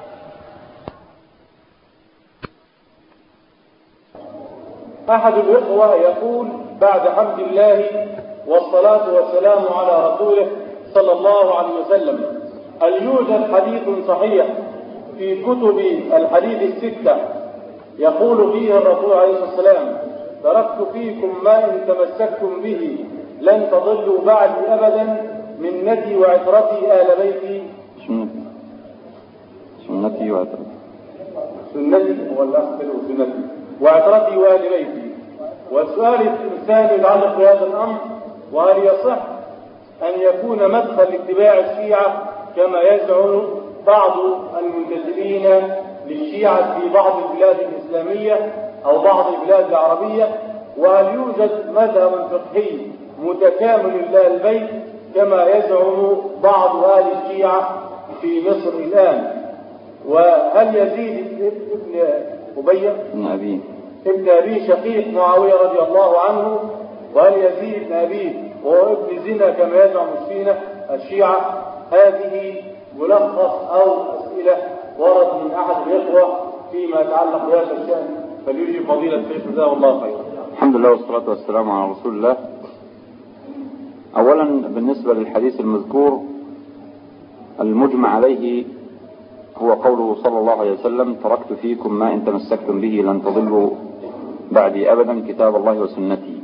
أحد الإخوة يقول بعد حمد الله والصلاة والسلام على رسوله صلى الله عليه وسلم، هل يوجد حديث صحيح في كتب الحديث الستة يقول فيه الرسول عليه الصلاة والسلام: تركت فيكم ما إن تمسكتم به لن تضلوا بعدي أبدا، منتي وعترتي آل بيتي. سنتي وعترتي، سنتي هو الأخذ وسنتي. واعترافه وأهل بيته. والسؤال الثاني يتعلق بهذا الأمر: وهل يصح أن يكون مدخل لاتباع الشيعة كما يزعم بعض المنتسبين للشيعة في بعض البلاد الإسلامية أو بعض البلاد العربية؟ وهل يوجد مذهب فقهي متكامل لأهل البيت كما يزعم بعض أهل الشيعة في مصر الآن؟ وهل يزيد ابن أبي ابن أبي شقيق معاوية رضي الله عنه، وهل يزيد ابن أبيه وهو ابن زنا كما يزعم الشيعة؟ هذه ملخص أو أسئلة ورد من أحد الإخوة فيما يتعلق بهذا الشأن، فليجب فضيلة الشيخ جزاه الله خيرا. الحمد لله والصلاة والسلام على رسول الله. أولا بالنسبة للحديث المذكور المجمع عليه هو قوله صلى الله عليه وسلم: تركت فيكم ما إن تمسكتم به لن تضلوا بعدي أبدا، كتاب الله وسنتي.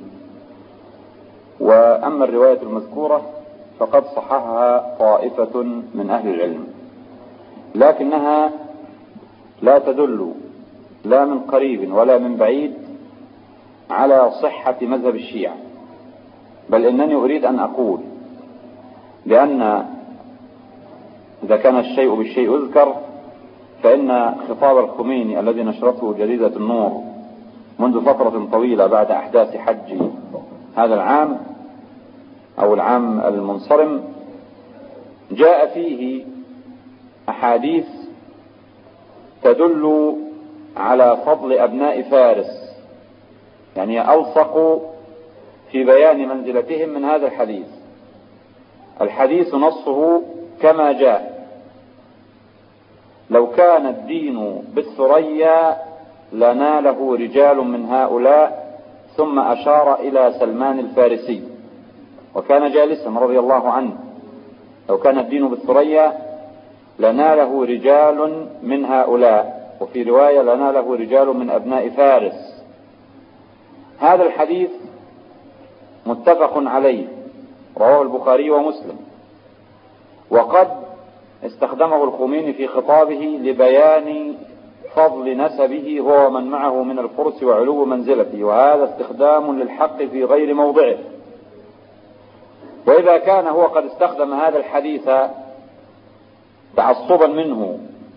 وأما الرواية المذكورة فقد صححها طائفة من أهل العلم، لكنها لا تدل لا من قريب ولا من بعيد على صحة مذهب الشيعة، بل إنني أريد أن أقول بأن إذا كان الشيء بالشيء يذكر، فإن خطاب الخميني الذي نشرته جريدة النور منذ فترة طويلة بعد أحداث حج هذا العام أو العام المنصرم جاء فيه أحاديث تدل على فضل أبناء فارس، يعني ألصقوا في بيان منزلتهم من هذا الحديث. الحديث نصه كما جاء: لو كان الدين بالثريا لناله رجال من هؤلاء، ثم أشار إلى سلمان الفارسي وكان جالسا رضي الله عنه. لو كان الدين بالثريا لناله رجال من هؤلاء، وفي رواية لناله رجال من أبناء فارس. هذا الحديث متفق عليه، رواه البخاري ومسلم، وقد استخدمه الخميني في خطابه لبيان فضل نسبه هو ومن معه من الفرس وعلو منزلته، وهذا استخدام للحق في غير موضعه. وإذا كان هو قد استخدم هذا الحديث تعصبا منه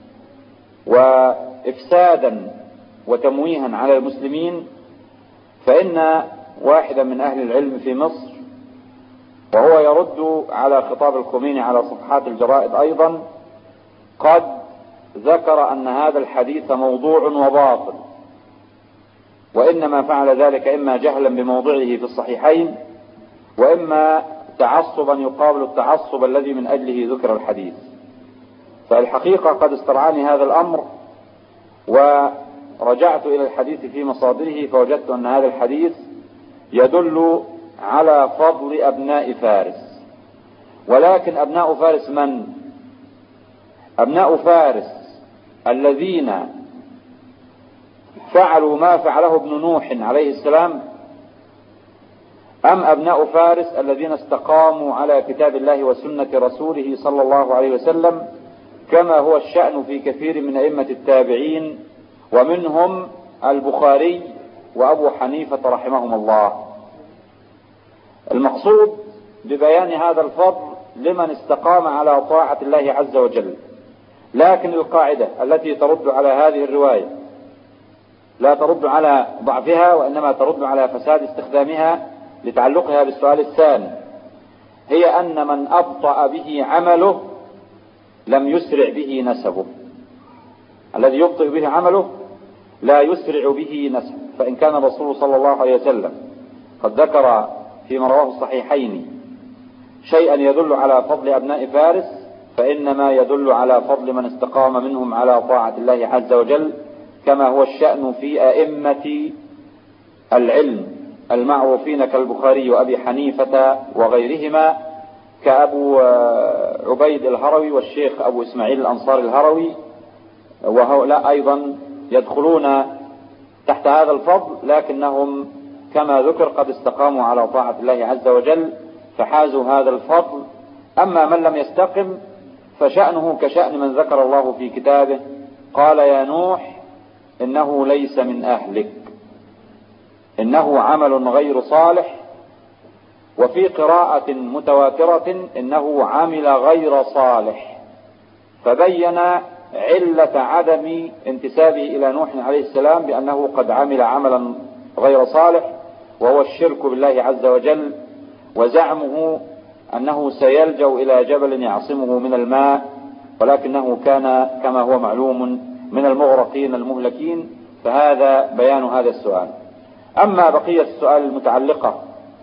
وإفسادا وتمويها على المسلمين، فإن واحدا من أهل العلم في مصر وهو يرد على خطاب الخميني على صفحات الجرائد أيضا قد ذكر أن هذا الحديث موضوع وباطل، وإنما فعل ذلك إما جهلا بموضعه في الصحيحين، وإما تعصبا يقابل التعصب الذي من أجله ذكر الحديث. فالحقيقة قد استرعاني هذا الأمر ورجعت إلى الحديث في مصادره، فوجدت أن هذا الحديث يدل على فضل أبناء فارس. ولكن أبناء فارس من؟ أبناء فارس الذين فعلوا ما فعله ابن نوح عليه السلام، أم أبناء فارس الذين استقاموا على كتاب الله وسنة رسوله صلى الله عليه وسلم، كما هو الشأن في كثير من أئمة التابعين، ومنهم البخاري وأبو حنيفة رحمهم الله. المقصود ببيان هذا الفضل لمن استقام على طاعة الله عز وجل. لكن القاعدة التي ترد على هذه الرواية لا ترد على ضعفها، وإنما ترد على فساد استخدامها لتعلقها بالسؤال الثاني، هي أن من أبطأ به عمله لم يسرع به نسبه. الذي يبطئ به عمله لا يسرع به نسبه. فإن كان الرسول صلى الله عليه وسلم قد ذكر فيما رواه الصحيحين شيئا يدل على فضل أبناء فارس، فإنما يدل على فضل من استقام منهم على طاعة الله عز وجل، كما هو الشأن في أئمة العلم المعروفين كالبخاري وأبي حنيفة وغيرهما، كأبو عبيد الهروي والشيخ أبو إسماعيل الأنصاري الهروي، وهؤلاء أيضا يدخلون تحت هذا الفضل، لكنهم كما ذكر قد استقاموا على طاعة الله عز وجل فحازوا هذا الفضل. أما من لم يستقم فشأنه كشأن من ذكر الله في كتابه: قال يا نوح إنه ليس من أهلك. إنه عمل غير صالح، وفي قراءة متواترة إنه عمل غير صالح، فبين علة عدم انتسابه إلى نوح عليه السلام بأنه قد عمل عملا غير صالح، وهو الشرك بالله عز وجل، وزعمه أنه سيلجأ إلى جبل يعصمه من الماء، ولكنه كان كما هو معلوم من المغرقين المهلكين. فهذا بيان هذا السؤال. أما بقية السؤال المتعلقة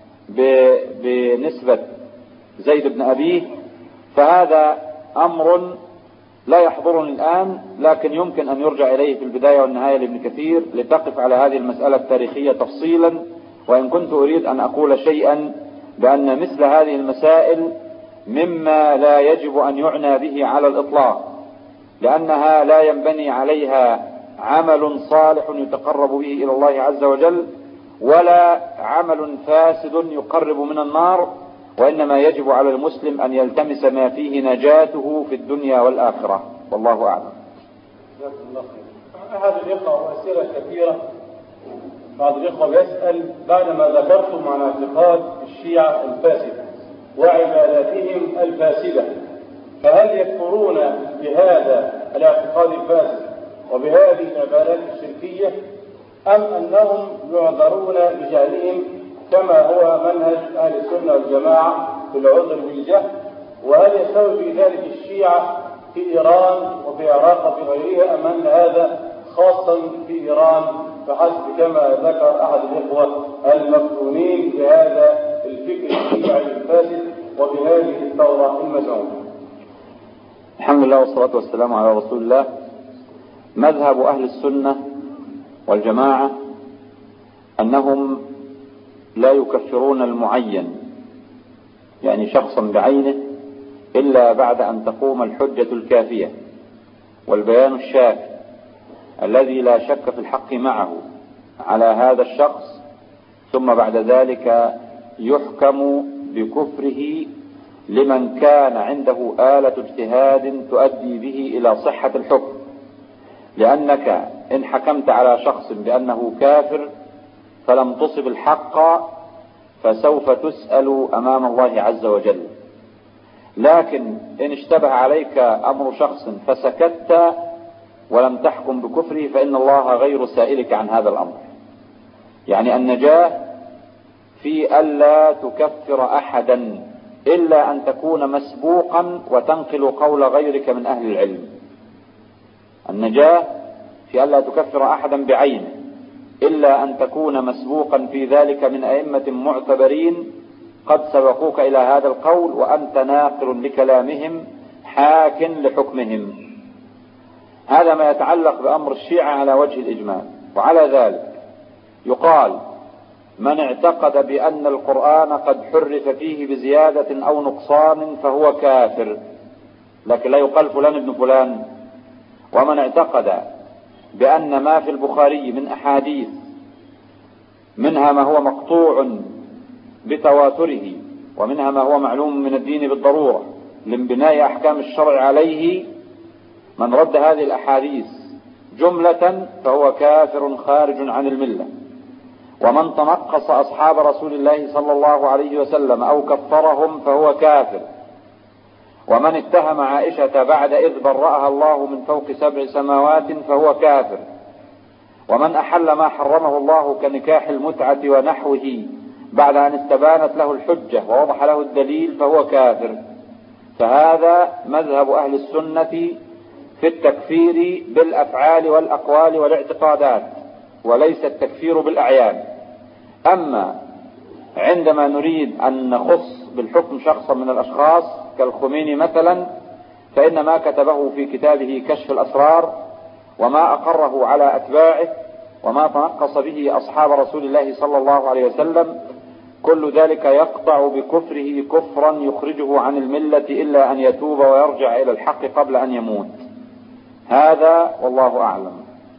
بنسبة زيد بن أبيه فهذا أمر لا يحضرني الآن، لكن يمكن أن يرجع إليه في البداية والنهاية لابن كثير لتقف على هذه المسألة التاريخية تفصيلا. وإن كنت أريد أن أقول شيئا بأن مثل هذه المسائل مما لا يجب أن يعنى به على الإطلاق، لأنها لا ينبني عليها عمل صالح يتقرب به إلى الله عز وجل، ولا عمل فاسد يقرب من النار، وإنما يجب على المسلم أن يلتمس ما فيه نجاته في الدنيا والآخرة، والله أعلم. أحد الإخوة أسئلة كثيرة. بعض الإخوة يسأل بعدما ذكرتم عن اعتقاد الشيعة الفاسدة وعباداتهم الفاسدة، فهل يكفرون بهذا الاعتقاد الفاسد وبهذه العبادات الشركية، أم أنهم يعذرون بجهلهم كما هو منهج أهل السنة والجماعة في العذر بالجهل؟ وهل يستوي في ذلك الشيعة في إيران وفي العراق وفي غيرها، أم أن هذا خاصا في إيران فحسب كما ذكر أحد الإخوة المفتونين بهذا الفكر الشيعي الفاسد وبهذه الثورة المزعومة؟ الحمد لله والصلاة والسلام على رسول الله. مذهب أهل السنة والجماعة أنهم لا يكفرون المعين، يعني شخصا بعينه، إلا بعد أن تقوم الحجة الكافية والبيان الشافي الذي لا شك في الحق معه على هذا الشخص، ثم بعد ذلك يحكم بكفره لمن كان عنده آلة اجتهاد تؤدي به إلى صحة الحكم. لأنك إن حكمت على شخص بأنه كافر فلم تصب الحق فسوف تسأل أمام الله عز وجل. لكن إن اشتبه عليك أمر شخص فسكت ولم تحكم بكفره فإن الله غير سائلك عن هذا الأمر. يعني النجاة في ألا تكفر أحدا إلا أن تكون مسبوقا وتنقل قول غيرك من أهل العلم. النجاة في ألا تكفر أحدا بعينه إلا أن تكون مسبوقا في ذلك من أئمة معتبرين قد سبقوك إلى هذا القول وأنت ناقل لكلامهم حاك لحكمهم. هذا ما يتعلق بأمر الشيعة على وجه الإجمال. وعلى ذلك يقال من اعتقد بأن القرآن قد حرف فيه بزيادة أو نقصان فهو كافر، لكن لا يقال فلان ابن فلان. ومن اعتقد بأن ما في البخاري من أحاديث منها ما هو مقطوع بتواتره ومنها ما هو معلوم من الدين بالضرورة لانبناء أحكام الشرع عليه، من رد هذه الأحاديث جملة فهو كافر خارج عن الملة. ومن تنقص أصحاب رسول الله صلى الله عليه وسلم أو كفرهم فهو كافر. ومن اتهم عائشة بعد إذ برأها الله من فوق 7 سماوات فهو كافر. ومن أحل ما حرمه الله كنكاح المتعة ونحوه بعد أن استبانت له الحجة ووضح له الدليل فهو كافر. فهذا مذهب أهل السنة في التكفير بالأفعال والأقوال والاعتقادات، وليس التكفير بالأعيان. أما عندما نريد أن نخص بالحكم شخصا من الأشخاص كالخميني مثلا، فإن ما كتبه في كتابه كشف الأسرار وما أقره على أتباعه وما تنقص به أصحاب رسول الله صلى الله عليه وسلم كل ذلك يقطع بكفره كفرا يخرجه عن الملة إلا أن يتوب ويرجع إلى الحق قبل أن يموت. هذا والله أعلم.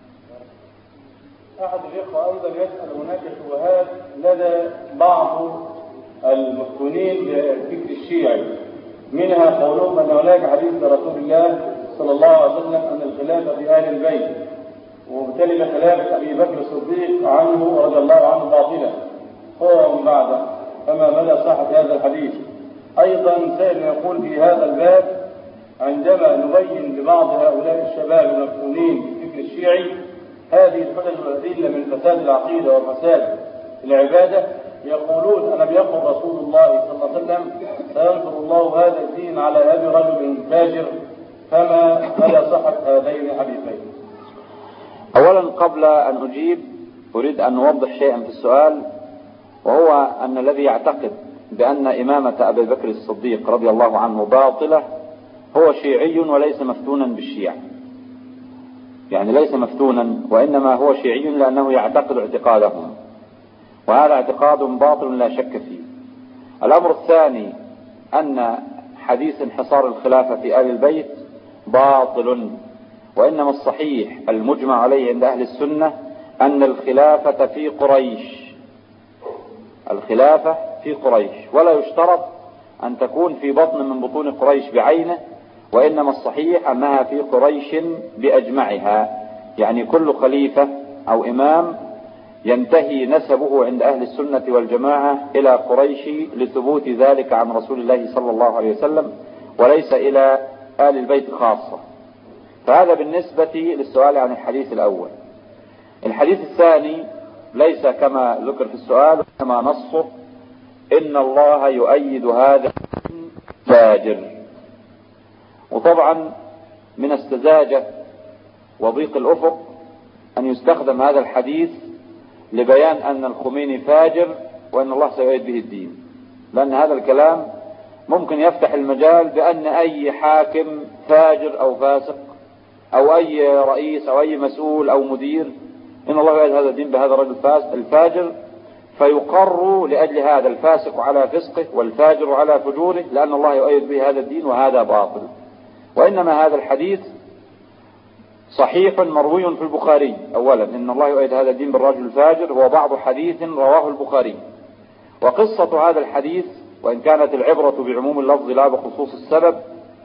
أحد الإخوة أيضا يسأل هناك شبهات لدى بعض المفتونين بالفكر الشيعي، منها قولهم أن هناك حديث لرسول الله صلى الله عليه وسلم أن الخلافة في أهل البيت، وبالتالي كلام أبي بكر الصديق عنه رضي الله عنه باطلا هو ومن بعده، فما مدى صحة هذا الحديث؟ أيضا سائل يقول في هذا الباب: عندما نبين لبعض هؤلاء الشباب المفتونين بالفكر الشيعي هذه الحجج والأدلة من فساد العقيدة وفساد العبادة، يقولون: ألم يقل رسول الله صلى الله عليه وسلم سينصر الله هذا الدين على يد رجل فاجر؟ فما مدى صحة هذين الحديثين؟ أولا قبل أن أجيب أريد أن أوضح شيئا في السؤال، وهو أن الذي يعتقد بأن إمامة أبي بكر الصديق رضي الله عنه باطلة هو شيعي وليس مفتونا بالشيعة، يعني ليس مفتونا وإنما هو شيعي لأنه يعتقد اعتقادهم، وهذا اعتقاد باطل لا شك فيه. الأمر الثاني أن حديث انحصار الخلافة في آل البيت باطل، وإنما الصحيح المجمع عليه عند أهل السنة أن الخلافة في قريش، الخلافة في قريش، ولا يشترط أن تكون في بطن من بطون قريش بعينه، وإنما الصحيح أنها في قريش بأجمعها، يعني كل خليفة أو إمام ينتهي نسبه عند أهل السنة والجماعة إلى قريش لثبوت ذلك عن رسول الله صلى الله عليه وسلم، وليس إلى آل البيت خاصة. فهذا بالنسبة للسؤال عن الحديث الأول. الحديث الثاني ليس كما ذكر في السؤال، كما نصه: إن الله يؤيد هذا الفاجر. وطبعا من السذاجة وضيق الأفق أن يستخدم هذا الحديث لبيان أن الخميني فاجر وأن الله سيؤيد به الدين، لأن هذا الكلام ممكن يفتح المجال بأن أي حاكم فاجر أو فاسق أو أي رئيس أو أي مسؤول أو مدير، إن الله يؤيد هذا الدين بهذا الرجل الفاجر، فيقر لأجل هذا الفاسق على فسقه والفاجر على فجوره، لأن الله يؤيد به هذا الدين، وهذا باطل. وإنما هذا الحديث صحيح مروي في البخاري. أولا إن الله يؤيد هذا الدين بالرجل الفاجر هو بعض حديث رواه البخاري. وقصة هذا الحديث، وإن كانت العبرة بعموم اللفظ لا بخصوص السبب،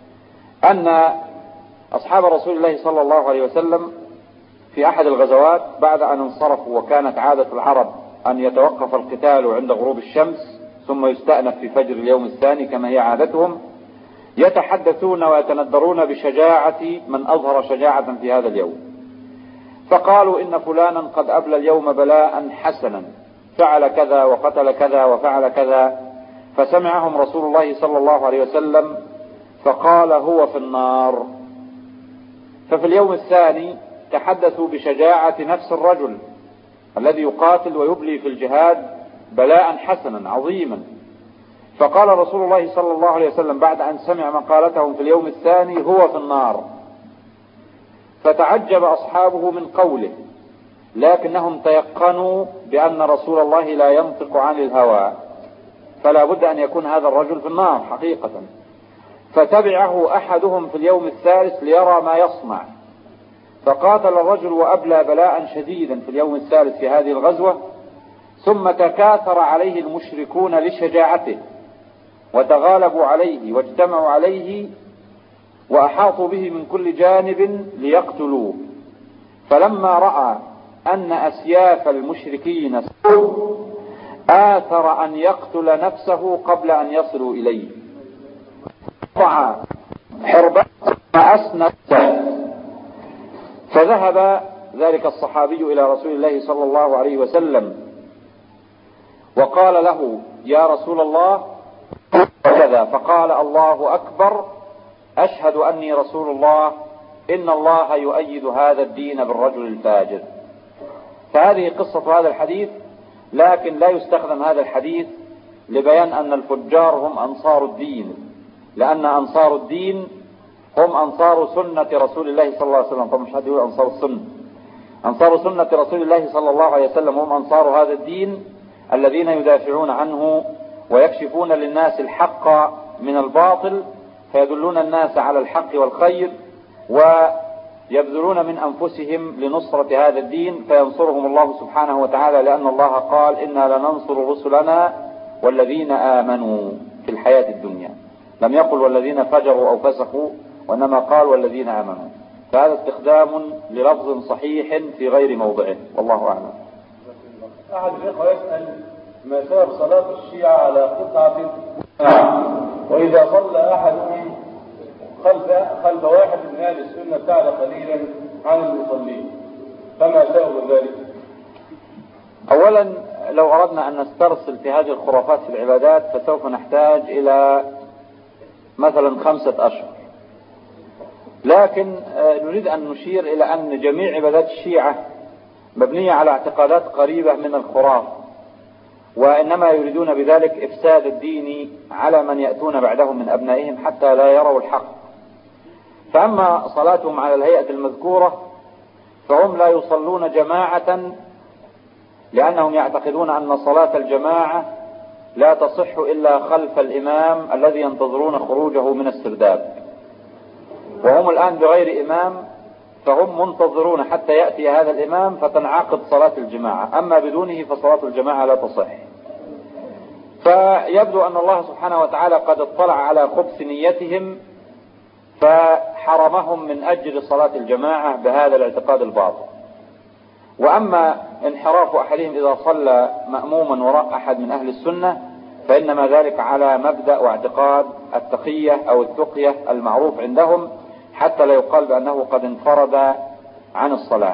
أن أصحاب رسول الله صلى الله عليه وسلم في أحد الغزوات بعد أن انصرفوا، وكانت عادة العرب أن يتوقف القتال عند غروب الشمس ثم يستأنف في فجر اليوم الثاني كما هي عادتهم، يتحدثون ويتندرون بشجاعة من أظهر شجاعة في هذا اليوم، فقالوا: إن فلانا قد أبلى اليوم بلاء حسنا، فعل كذا وقتل كذا وفعل كذا. فسمعهم رسول الله صلى الله عليه وسلم فقال: هو في النار. ففي اليوم الثاني تحدثوا بشجاعة نفس الرجل الذي يقاتل ويبلي في الجهاد بلاء حسنا عظيما، فقال رسول الله صلى الله عليه وسلم بعد أن سمع مقالتهم في اليوم الثاني: هو في النار. فتعجب أصحابه من قوله، لكنهم تيقنوا بأن رسول الله لا ينطق عن الهوى، فلا بد أن يكون هذا الرجل في النار حقيقة. فتبعه أحدهم في اليوم الثالث ليرى ما يصنع، فقاتل الرجل وأبلى بلاء شديدا في اليوم الثالث في هذه الغزوة، ثم تكاثر عليه المشركون لشجاعته وتغالبوا عليه واجتمعوا عليه وأحاطوا به من كل جانب ليقتلوه. فلما رأى أن أسياف المشركين آثر أن يقتل نفسه قبل أن يصلوا إليه، قطع حربة أسند، فذهب ذلك الصحابي إلى رسول الله صلى الله عليه وسلم وقال له: يا رسول الله كذا. فقال: الله أكبر، أشهد أني رسول الله، إن الله يؤيد هذا الدين بالرجل الفاجر. فهذه قصة هذا الحديث، لكن لا يستخدم هذا الحديث لبيان أن الفجار هم أنصار الدين، لأن أنصار الدين هم أنصار سنة رسول الله صلى الله عليه وسلم. طبعا مش حد يقول أنصار السنة، أنصار سنة رسول الله صلى الله عليه وسلم هم أنصار هذا الدين الذين يدافعون عنه ويكشفون للناس الحق من الباطل، فيدلون الناس على الحق والخير، ويبذلون من أنفسهم لنصرة هذا الدين، فينصرهم الله سبحانه وتعالى، لأن الله قال: إنا لننصر رسلنا والذين آمنوا في الحياة الدنيا. لم يقل والذين فجروا أو فسقوا، وإنما قال والذين آمنوا. فهذا استخدام للفظ صحيح في غير موضعه، والله أعلم. أحد الإخوة يسأل ما سبب صلاة الشيعة على قطعة وإذا صلى أحدهم خلف واحد من أهل السنة ابتعد قليلا عن المصلين، فما سبب ذلك؟ أولا لو أردنا أن نسترسل في هذه الخرافات في العبادات فسوف نحتاج إلى مثلا 5 أشهر، لكن نريد أن نشير إلى أن جميع عبادات الشيعة مبنية على اعتقادات قريبة من الخرافة، وإنما يريدون بذلك إفساد الدين على من يأتون بعدهم من أبنائهم حتى لا يروا الحق. فأما صلاتهم على الهيئة المذكورة فهم لا يصلون جماعة، لأنهم يعتقدون أن صلاة الجماعة لا تصح إلا خلف الإمام الذي ينتظرون خروجه من السرداب، وهم الآن بغير إمام، فهم منتظرون حتى يأتي هذا الإمام فتنعقد صلاة الجماعة، أما بدونه فصلاة الجماعة لا تصح. فيبدو أن الله سبحانه وتعالى قد اطلع على خبث نيتهم فحرمهم من أجل صلاة الجماعة بهذا الاعتقاد الباطل. وأما انحراف أحدهم إذا صلى مأموما وراء أحد من أهل السنة فإنما ذلك على مبدأ واعتقاد التقية أو التقية المعروف عندهم، حتى لا يقال بأنه قد انفرد عن الصلاة.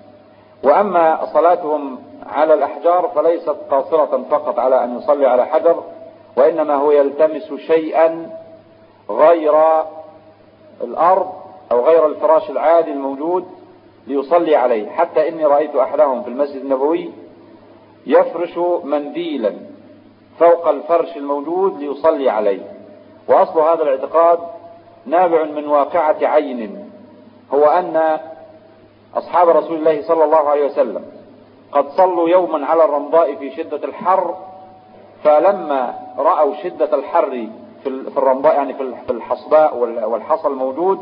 وأما صلاتهم على الأحجار فليست قاصرة فقط على أن يصلي على حجر، وإنما هو يلتمس شيئا غير الأرض أو غير الفراش العادي الموجود ليصلي عليه، حتى إني رأيت أحدهم في المسجد النبوي يفرش منديلا فوق الفرش الموجود ليصلي عليه. وأصل هذا الاعتقاد نابع من واقعة عين، هو أن أصحاب رسول الله صلى الله عليه وسلم قد صلوا يوما على الرمضاء في شدة الحر، فلما رأوا شدة الحر في الرمضاء يعني في الحصباء والحصى الموجود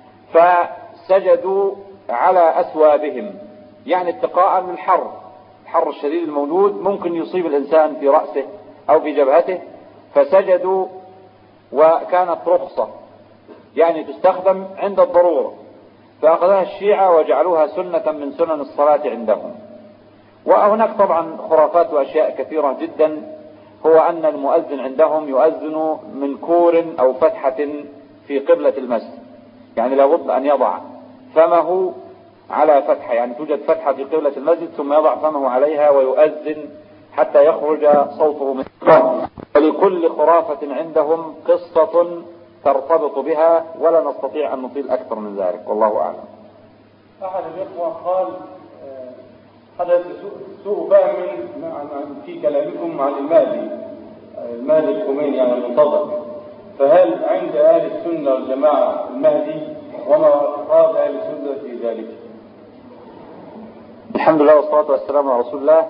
فسجدوا على أثوابهم، يعني اتقاء من الحر الشديد الموجود ممكن يصيب الإنسان في رأسه أو في جبهته، فسجدوا، وكانت رخصة يعني تستخدم عند الضرورة، فأخذها الشيعة وجعلوها سنة من سنن الصلاة عندهم. وهناك طبعا خرافات وأشياء كثيرة جدا، هو أن المؤذن عندهم يؤذن من كور أو فتحة في قبلة المسجد، يعني لابد أن يضع فمه على فتحة، يعني توجد فتحة في قبلة المسجد ثم يضع فمه عليها ويؤذن حتى يخرج صوته من القبر. ولكل خرافة عندهم قصة ترتبط بها، ولا نستطيع أن نطيل أكثر من ذلك، والله أعلم. أحد الإخوة قال حدث سوء فهم في كلامكم عن المهدي الخميني يعني المنتظر، فهل عند أهل السنة والجماعة المهدي، وما اعتقاد أهل السنة في ذلك؟ الحمد لله والصلاة والسلام على رسول الله.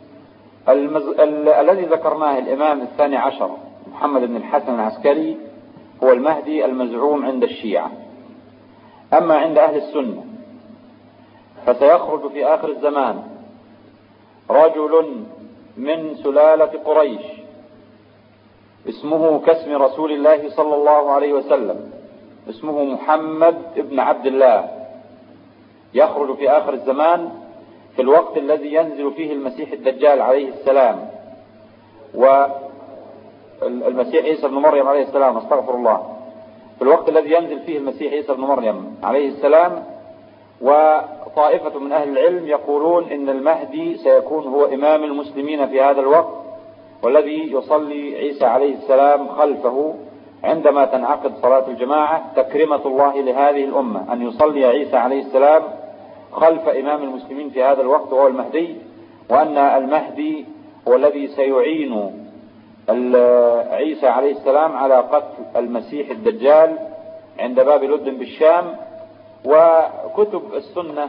الذي ذكرناه الإمام الثاني عشر محمد بن الحسن العسكري هو المهدي المزعوم عند الشيعة. أما عند أهل السنة فسيخرج في آخر الزمان رجل من سلالة قريش اسمه كاسم رسول الله صلى الله عليه وسلم، اسمه محمد بن عبد الله، يخرج في آخر الزمان في الوقت الذي ينزل فيه المسيح الدجال عليه السلام، والمسيح عيسى بن مريم عليه السلام، استغفر الله، في الوقت الذي ينزل فيه المسيح عيسى بن مريم عليه السلام. وطائفة من أهل العلم يقولون إن المهدي سيكون هو إمام المسلمين في هذا الوقت، والذي يصلي عيسى عليه السلام خلفه عندما تنعقد صلاة الجماعة، تكرمة الله لهذه الأمة أن يصلي عيسى عليه السلام خلف إمام المسلمين في هذا الوقت وهو المهدي، وأن المهدي هو الذي سيعين عيسى عليه السلام على قتل المسيح الدجال عند باب لد بالشام. وكتب السنة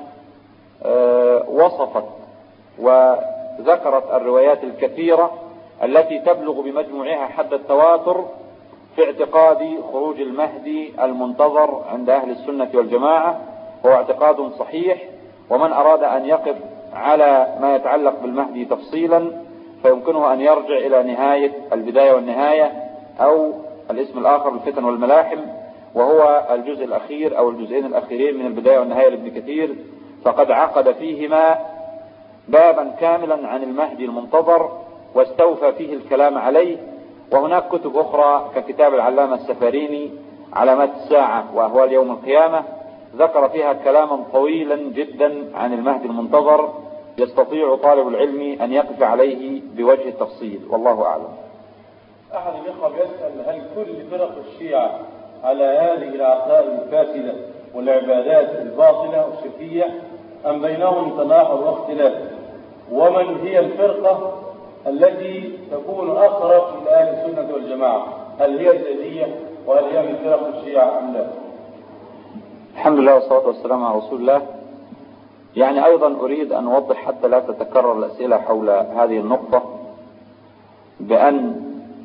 وصفت وذكرت الروايات الكثيرة التي تبلغ بمجموعها حد التواتر في اعتقاد خروج المهدي المنتظر عند أهل السنة والجماعة، هو اعتقاد صحيح. ومن أراد أن يقف على ما يتعلق بالمهدي تفصيلا فيمكنه أن يرجع إلى نهاية البداية والنهاية، أو الاسم الآخر الفتن والملاحم، وهو الجزء الأخير أو الجزئين الأخيرين من البداية والنهاية لابن كثير، فقد عقد فيهما بابا كاملا عن المهدي المنتظر واستوفى فيه الكلام عليه. وهناك كتب أخرى ككتاب العلامة السفاريني علامات الساعة وأهوال يوم القيامة ذكر فيها كلاما طويلا جدا عن المهدي المنتظر يستطيع طالب العلم أن يقف عليه بوجه التفصيل، والله أعلم. أحد الإخوة يسأل: هل كل فرق الشيعة على هذه العقائد الفاسدة والعبادات الباطلة والشركية أم بينهم تناحر واختلاف؟ ومن هي الفرقة التي تكون أقرب إلى أهل السنة والجماعة؟ هل هي الزيدية وهل هي من فرق الشيعة أم لا؟ الحمد لله والصلاة والسلام على رسول الله. يعني أيضا أريد أن أوضح حتى لا تتكرر الأسئلة حول هذه النقطة بأن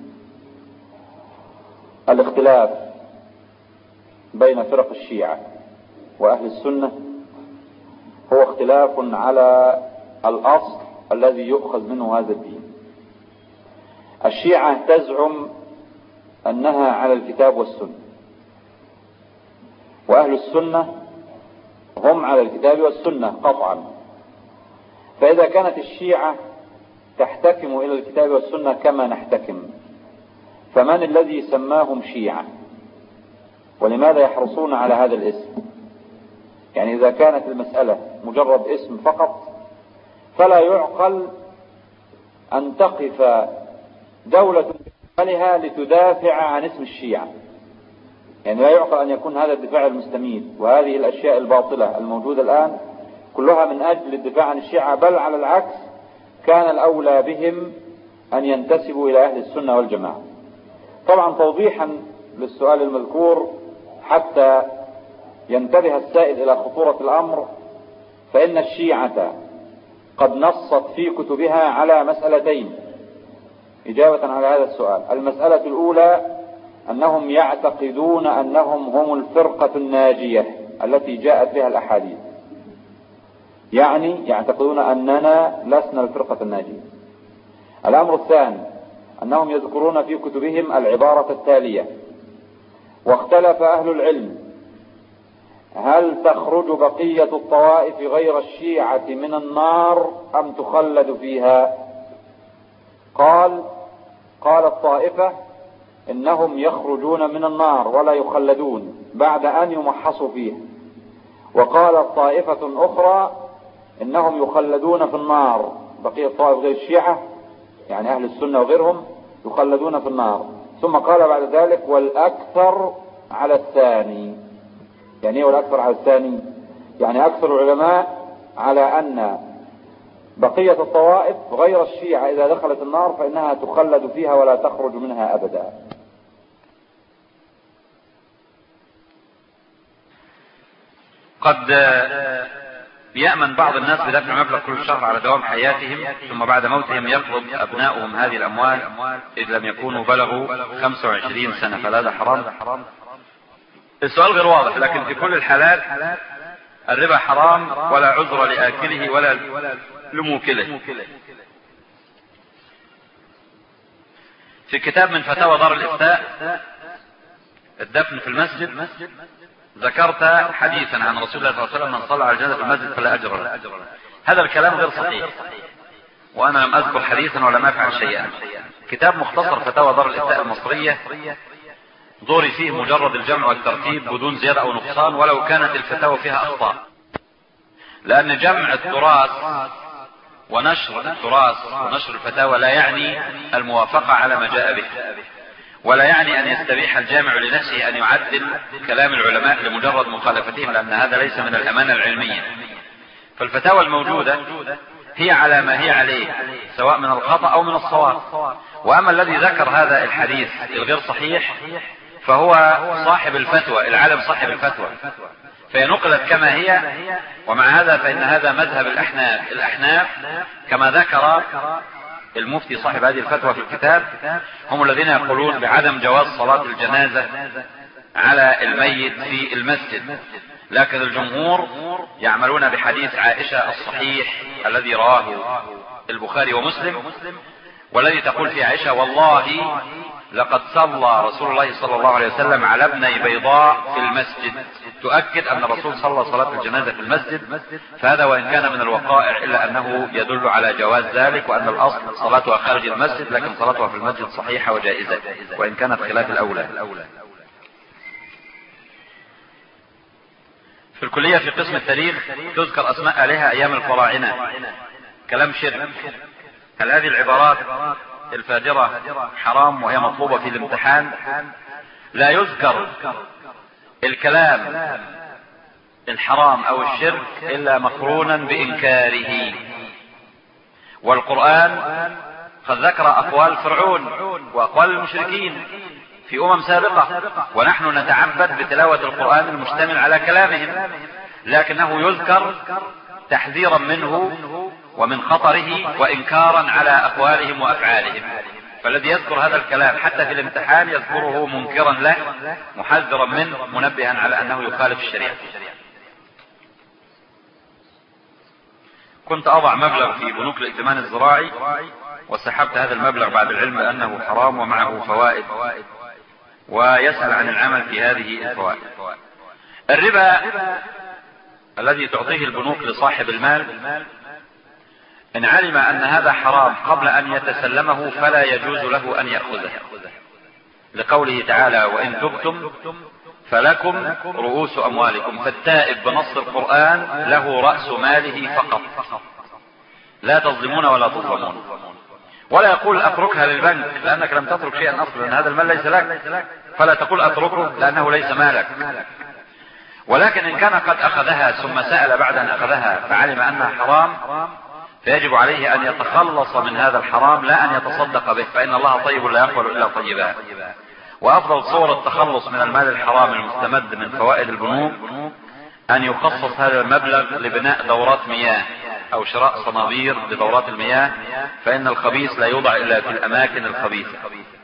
الاختلاف بين فرق الشيعة وأهل السنة هو اختلاف على الأصل الذي يؤخذ منه هذا الدين. الشيعة تزعم أنها على الكتاب والسنة، وأهل السنة هم على الكتاب والسنة قطعا. فإذا كانت الشيعة تحتكم إلى الكتاب والسنة كما نحتكم، فمن الذي سماهم شيعة؟ ولماذا يحرصون على هذا الاسم؟ يعني إذا كانت المسألة مجرد اسم فقط فلا يعقل أن تقف دولة بأكملها لتدافع عن اسم الشيعة. يعني لا يعقل أن يكون هذا الدفاع المستميت وهذه الأشياء الباطلة الموجودة الآن كلها من أجل الدفاع عن الشيعة، بل على العكس كان الأولى بهم أن ينتسبوا إلى أهل السنة والجماعة. طبعا توضيحا للسؤال المذكور حتى ينتبه السائل إلى خطورة الأمر، فإن الشيعة قد نصت في كتبها على مسألتين إجابة على هذا السؤال. المسألة الأولى أنهم يعتقدون أنهم هم الفرقة الناجية التي جاءت بها الأحاديث، يعني يعتقدون أننا لسنا الفرقة الناجية. الأمر الثاني أنهم يذكرون في كتبهم العبارة التالية: واختلف أهل العلم هل تخرج بقية الطوائف غير الشيعة من النار أم تخلد فيها؟ قال الطائفة إنهم يخرجون من النار ولا يخلدون بعد أن يمحصوا فيها، وقال طائفة أخرى إنهم يخلدون في النار. بقية الطوائف غير الشيعة يعني أهل السنة وغيرهم يخلدون في النار. ثم قال بعد ذلك: والأكثر على الثاني. يعني ايه والأكثر على الثاني؟ يعني أكثر العلماء على أن بقية الطوائف غير الشيعة إذا دخلت النار فإنها تخلد فيها ولا تخرج منها أبدا. قد يأمن بعض الناس بدفع مبلغ كل شهر على دوام حياتهم، ثم بعد موتهم يقبض أبناؤهم هذه الأموال إذ لم يكونوا بلغوا 25 سنة، فهذا حرام؟ السؤال غير واضح، لكن في كل الحالات الربا حرام ولا عذر لآكله ولا لموكله. في كتاب من فتاوى دار الإفتاء الدفن في المسجد ذكرت حديثا عن رسول الله صلى الله عليه وسلم: من صلى على الجنازة في المسجد فلا أجر له. هذا الكلام غير صحيح، وأنا لم أذكر حديثا ولم أفعل شيئا. كتاب مختصر فتاوى دار الإفتاء المصرية ضري فيه مجرد الجمع والترتيب بدون زيادة أو نقصان، ولو كانت الفتاوى فيها أخطاء، لأن جمع التراث ونشر التراث ونشر الفتاوى لا يعني الموافقة على ما جاء به، ولا يعني أن يستبيح الجامع لنفسه أن يعدل كلام العلماء لمجرد مخالفتهم، لأن هذا ليس من الأمانة العلمية. فالفتاوى الموجودة هي على ما هي عليه سواء من الخطأ أو من الصواب. وأما الذي ذكر هذا الحديث الغير صحيح فهو صاحب الفتوى، العالم صاحب الفتوى، فهي نقلت كما هي. ومع هذا فإن هذا مذهب الأحناف. الأحناف كما ذكر المفتي صاحب هذه الفتوى في الكتاب هم الذين يقولون بعدم جواز صلاة الجنازة على الميت في المسجد، لكن الجمهور يعملون بحديث عائشة الصحيح الذي رواه البخاري ومسلم، والذي تقول فيه عائشة: والله لقد صلى رسول الله صلى الله عليه وسلم على ابني بيضاء في المسجد، تؤكد أن الرسول صلى صلاة الجنازة في المسجد، فهذا وإن كان من الوقائع إلا أنه يدل على جواز ذلك، وأن الأصل صلاتها خارج المسجد، لكن صلاتها في المسجد صحيحة وجائزة وإن كانت خلاف الأولى. في الكلية في قسم التاريخ تذكر أسماء آلهة أيام الفراعنة، كلام شرك. هل هذه العبارات الفاجرة حرام وهي مطلوبة في الامتحان؟ لا يذكر الكلام الحرام أو الشرك إلا مقرونا بإنكاره، والقرآن قد ذكر أقوال فرعون وأقوال المشركين في سابقة، ونحن نتعبد بتلاوة القرآن المشتمل على كلامهم، لكنه يذكر تحذيرا منه ومن خطره وإنكارا على أقوالهم وأفعالهم. فالذي يذكر هذا الكلام حتى في الامتحان يذكره منكرا له محذرا منه منبها على أنه يخالف الشريعة. كنت أضع مبلغ في بنوك الائتمان الزراعي وسحبت هذا المبلغ بعد العلم أنه حرام ومعه فوائد، ويسأل عن العمل في هذه الفوائد. الربا الذي تعطيه البنوك لصاحب المال إن علم أن هذا حرام قبل أن يتسلمه فلا يجوز له أن يأخذه، لقوله تعالى وإن تبتم فلكم رؤوس أموالكم، فالتائب بنص القرآن له رأس ماله فقط، لا تظلمون ولا تظلمون. ولا يقول أتركها للبنك لأنك لم تترك شيئا أصلا، لأن هذا المال ليس لك، فلا تقول أتركه لأنه ليس مالك. ولكن إن كان قد أخذها ثم سأل بعد أن أخذها فعلم أنها حرام فيجب عليه أن يتخلص من هذا الحرام لا أن يتصدق به، فإن الله طيب لا يقبل إلا طيبا. وأفضل صور التخلص من المال الحرام المستمد من فوائد البنوك أن يخصص هذا المبلغ لبناء دورات مياه أو شراء صنابير لدورات المياه، فإن الخبيث لا يوضع إلا في الأماكن الخبيثة.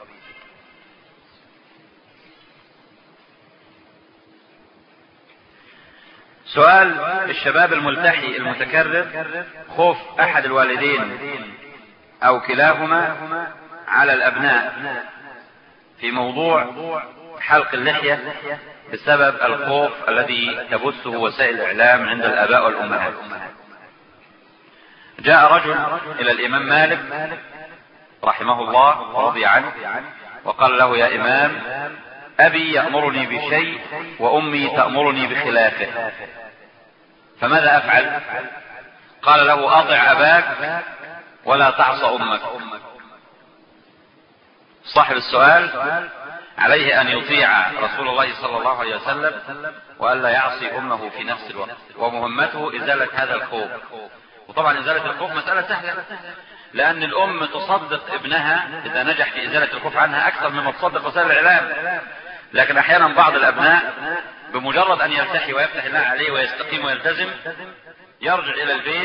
سؤال الشباب الملتحي المتكرر: خوف أحد الوالدين أو كلاهما على الأبناء في موضوع حلق اللحية بسبب الخوف الذي تبثه وسائل الإعلام عند الآباء والأمهات. جاء رجل إلى الإمام مالك رحمه الله ورضي عنه وقال له: يا إمام، أبي يأمرني بشيء وأمي تأمرني بخلافه، فماذا أفعل؟ قال له: أطع أباك ولا تعص أمك. صاحب السؤال عليه أن يطيع رسول الله صلى الله عليه وسلم وألا يعصي أمه في نفس الوقت، ومهمته إزالة هذا الخوف. وطبعا إزالة الخوف مسألة سهلة، لأن الأم تصدق ابنها إذا نجح في إزالة الخوف عنها أكثر مما تصدق وسائل الإعلام. لكن أحيانا بعض الأبناء بمجرد أن يلتحي ويفتح الله عليه ويستقيم ويلتزم يرجع إلى البيت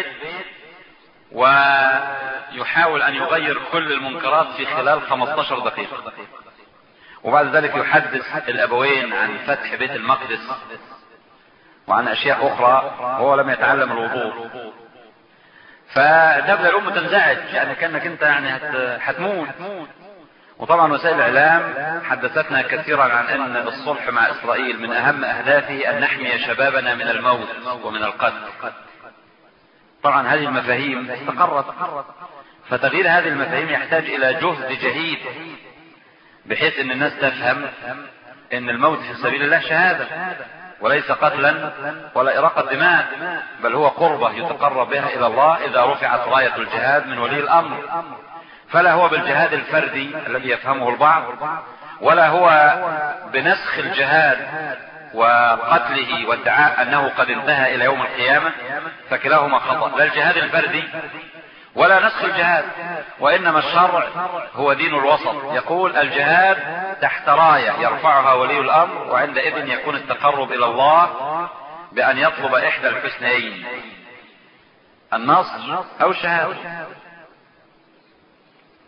ويحاول أن يغير كل المنكرات في خلال 15 دقيقة، وبعد ذلك يحدث الأبوين عن فتح بيت المقدس وعن أشياء أخرى وهو لم يتعلم الوضوء. فتبدأ الأم تنزعج، يعني كأنك أنت يعني هتموت. وطبعا وسائل الإعلام حدثتنا كثيرا عن أن الصلح مع إسرائيل من أهم أهدافه أن نحمي شبابنا من الموت ومن القتل. طبعا هذه المفاهيم استقرت، فتغيير هذه المفاهيم يحتاج إلى جهد جهيد بحيث أن الناس تفهم أن الموت في سبيل الله شهادة وليس قتلا ولا إراقة دماء، بل هو قربة يتقرب بها إلى الله إذا رفعت راية الجهاد من ولي الأمر. فلا هو بالجهاد الفردي الذي يفهمه البعض، ولا هو بنسخ الجهاد وقتله وادعاء أنه قد انتهى إلى يوم القيامة، فكلاهما خطأ، لا الجهاد الفردي ولا نسخ الجهاد، وإنما الشرع هو دين الوسط، يقول الجهاد تحت راية يرفعها ولي الأمر، وعندئذ يكون التقرب إلى الله بأن يطلب إحدى الحسنيين، النصر أو الشهادة.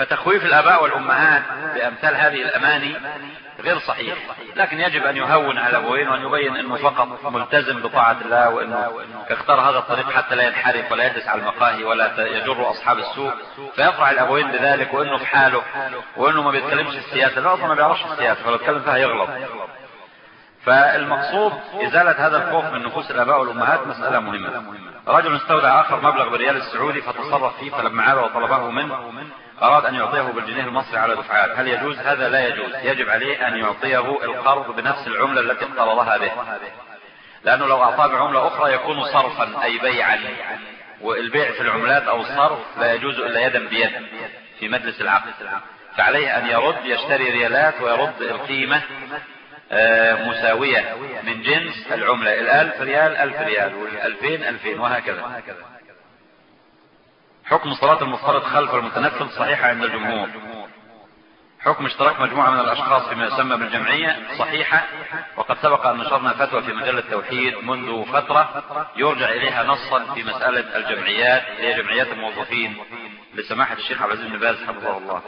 فتخويف الآباء والأمهات بأمثال هذه الأماني غير صحيح، لكن يجب أن يهون على الأبوين وأن يبين أنه فقط ملتزم بطاعة الله، وأنه اختار هذا الطريق حتى لا ينحرف ولا يدس على المقاهي ولا يجر أصحاب السوء، فيفرح الأبوين بذلك وأنه في حاله وأنه ما بيتكلمش السياسة، لا أصلا ما بيعرفش السياسة، فلو اتكلم فيها يغلط. فالمقصود إزالة هذا الخوف من نفوس الآباء والأمهات مسألة مهمة. رجل استودع آخر مبلغ بالريال السعودي فتصرف فيه، فلما عاد وطلبه منه أراد أن يعطيه بالجنيه المصري على دفعات، هل يجوز هذا؟ لا يجوز، يجب عليه أن يعطيه القرض بنفس العملة التي اقترضها به، لأنه لو أعطاه بعملة أخرى يكون صرفا أي بيعا، والبيع في العملات أو الصرف لا يجوز إلا يدا بيد في مجلس العقد، فعليه أن يرد، يشتري ريالات ويرد القيمة مساوية من جنس العملة، 1000 ريال 1000 ريال، وال2000 2000 وهكذا. حكم صلاة المفترض خلف المتنفل صحيحة عند الجمهور. حكم اشتراك مجموعة من الأشخاص فيما يسمى بالجمعية صحيحة، وقد سبق أن نشرنا فتوى في مجلة التوحيد منذ فترة يرجع إليها نصا في مسألة الجمعيات، هي جمعيات الموظفين لسماحة الشيخ عبد العزيز بن باز حفظه الله.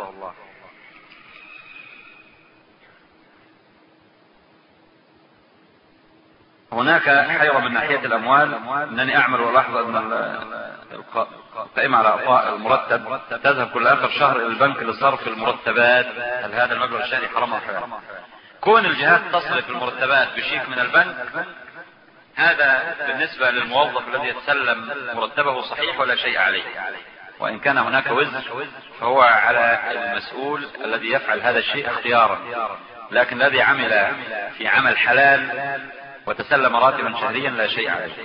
هناك حيرة من ناحية الأموال، أنني أعمل وألاحظ أن القائمة على أعطاء المرتب تذهب كل آخر شهر إلى البنك لصرف المرتبات، هل هذا المبلغ الشهري حرام أو حلال؟ كون الجهات تصرف المرتبات بشيك من البنك هذا بالنسبة للموظف الذي يتسلم مرتبه صحيح ولا شيء عليه، وإن كان هناك وزر فهو على المسؤول الذي يفعل هذا الشيء اختيارا، لكن الذي عمل في عمل حلال وتسلم راتبا شهريا لا شيء عليه.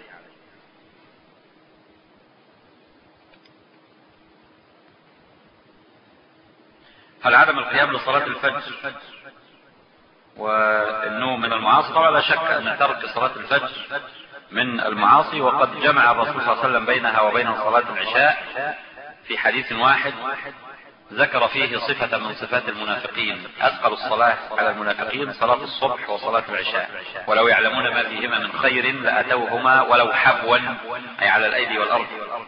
هل عدم القيام لصلاة الفجر والنوم من المعاصي؟ طبعا لا شك أن ترك صلاة الفجر من المعاصي، وقد جمع الرسول صلى الله عليه وسلم بينها وبين صلاة العشاء في حديث واحد ذكر فيه صفة من صفات المنافقين: أثقل الصلاة على المنافقين صلاة الصبح وصلاة العشاء، ولو يعلمون ما فيهما من خير لأتوهما ولو حبوا، أي على الأيدي والأرض.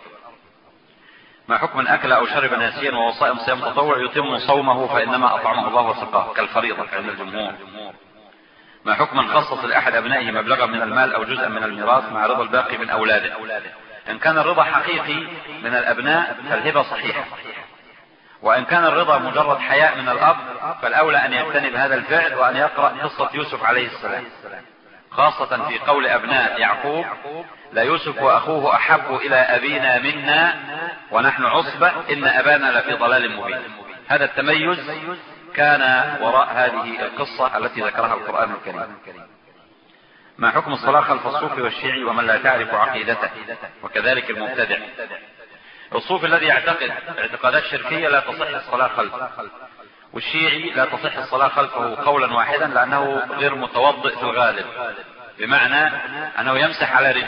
ما حكم من أكل أو شرب ناسيا وهو صائم صيام تطوع يتم صومه فإنما أطعمه الله وسقاه كالفريضة عند الجمهور. ما حكم من خصص لأحد أبنائه مبلغا من المال أو جزءا من الميراث مع رضا الباقي من أولاده؟ إن كان الرضا حقيقي من الأبناء فالهبة صحيحة، وإن كان الرضا مجرد حياء من الأب فالأولى أن يجتنب هذا الفعل وأن يقرأ قصة يوسف عليه السلام، خاصة في قول أبناء يعقوب: لا يوسف وأخوه أحب إلى أبينا منا ونحن عصبة إن أبانا لفي ضلال مبين. هذا التميز كان وراء هذه القصة التي ذكرها القرآن الكريم. ما حكم الصلاة خلف الصوفي والشيعي ومن لا تعرف عقيدته وكذلك المبتدع؟ الصوفي الذي يعتقد اعتقادات شركية لا تصح الصلاة خلفه، والشيعي لا تصح الصلاة خلفه قولا واحدا لأنه غير متوضئ في الغالب، بمعنى أنه يمسح على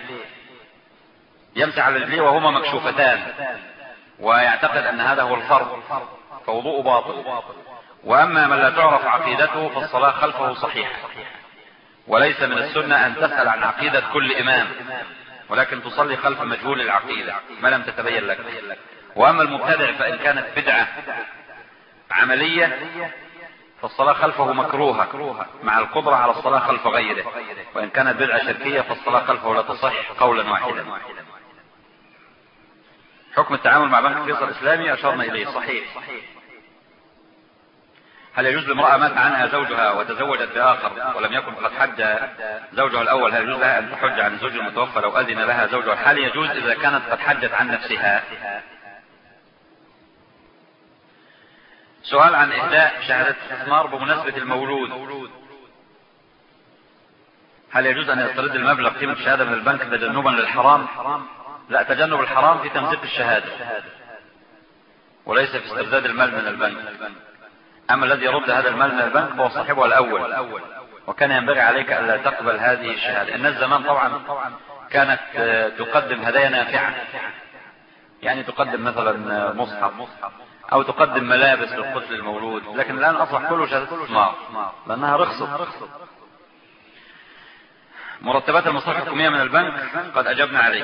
رجليه وهما مكشوفتان، ويعتقد أن هذا هو الفرض فوضوء باطل. وأما من لا تعرف عقيدته فالصلاة خلفه صحيحة، وليس من السنة أن تسأل عن عقيدة كل إمام، ولكن تصلي خلف مجهول العقيدة ما لم تتبين لك. وأما المبتدع فإن كانت بدعة عملية فالصلاة خلفه مكروهة مع القدرة على الصلاة خلف غيره، وإن كانت بدعة شركية فالصلاة خلفه لا تصح قولا واحدا. حكم التعامل مع بنك فيصل الإسلامي أشرنا إليه صحيح. هل يجوز لامرأة مات عنها زوجها وتزوجت بآخر ولم يكن قد حج زوجها الأول، هل يجوز لها أن تحج عن الزوج المتوفى لو أذن لها زوجها الحالي؟ يجوز إذا كانت قد حجت عن نفسها. سؤال عن إهداء شهادة استثمار بمناسبة المولود، هل يجوز أن يسترد المبلغ قيمة الشهادة من البنك تجنبا للحرام؟ لا، تجنب الحرام في تمزيق الشهادة وليس في استرداد المال من البنك. أما الذي يرد هذا المال من البنك فهو صاحبه الأول، وكان ينبغي عليك ألا تقبل هذه الشهادة. الناس زمان طبعا كانت تقدم هدايا نافعة، يعني تقدم مثلا مصحف أو تقدم ملابس للطفل المولود، لكن الآن أصبح كله شهادة استثمار لأنها رخصت. مرتبات المصارف الحكومية من البنك قد أجبنا عليه.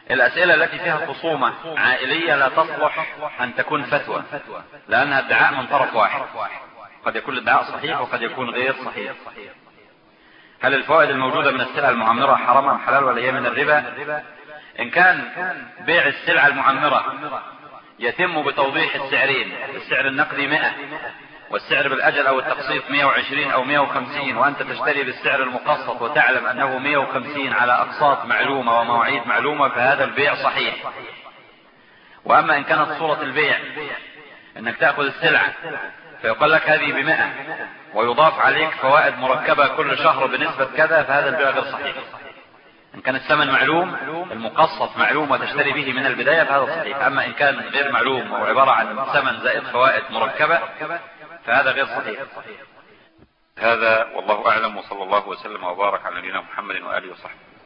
الأسئلة التي فيها خصومة عائلية لا تصلح أن تكون فتوى، لأنها ادعاء من طرف واحد، قد يكون الادعاء صحيح وقد يكون غير صحيح. هل الفوائد الموجودة من السلع المعمرة حرام أم حلال ولا هي من الربا؟ إن كان بيع السلعة المعمرة يتم بتوضيح السعرين، السعر النقدي 100 والسعر بالأجل أو التقسيط 120 أو 150، وأنت تشتري بالسعر المقسط وتعلم أنه 150 على أقساط معلومة ومواعيد معلومة، فهذا البيع صحيح. وأما إن كانت صورة البيع أنك تأخذ السلعة فيقول لك هذه ب100 ويضاف عليك فوائد مركبة كل شهر بنسبة كذا، فهذا البيع غير صحيح. إن كان الثمن معلوم، المقسط معلوم وتشتري به من البداية، فهذا صحيح. أما إن كان غير معلوم أو عبارة عن ثمن زائد فوائد مركبة فهذا غير صحيح. هذا والله أعلم، وصلى الله وسلم وبارك على نبينا محمد وآله وصحبه.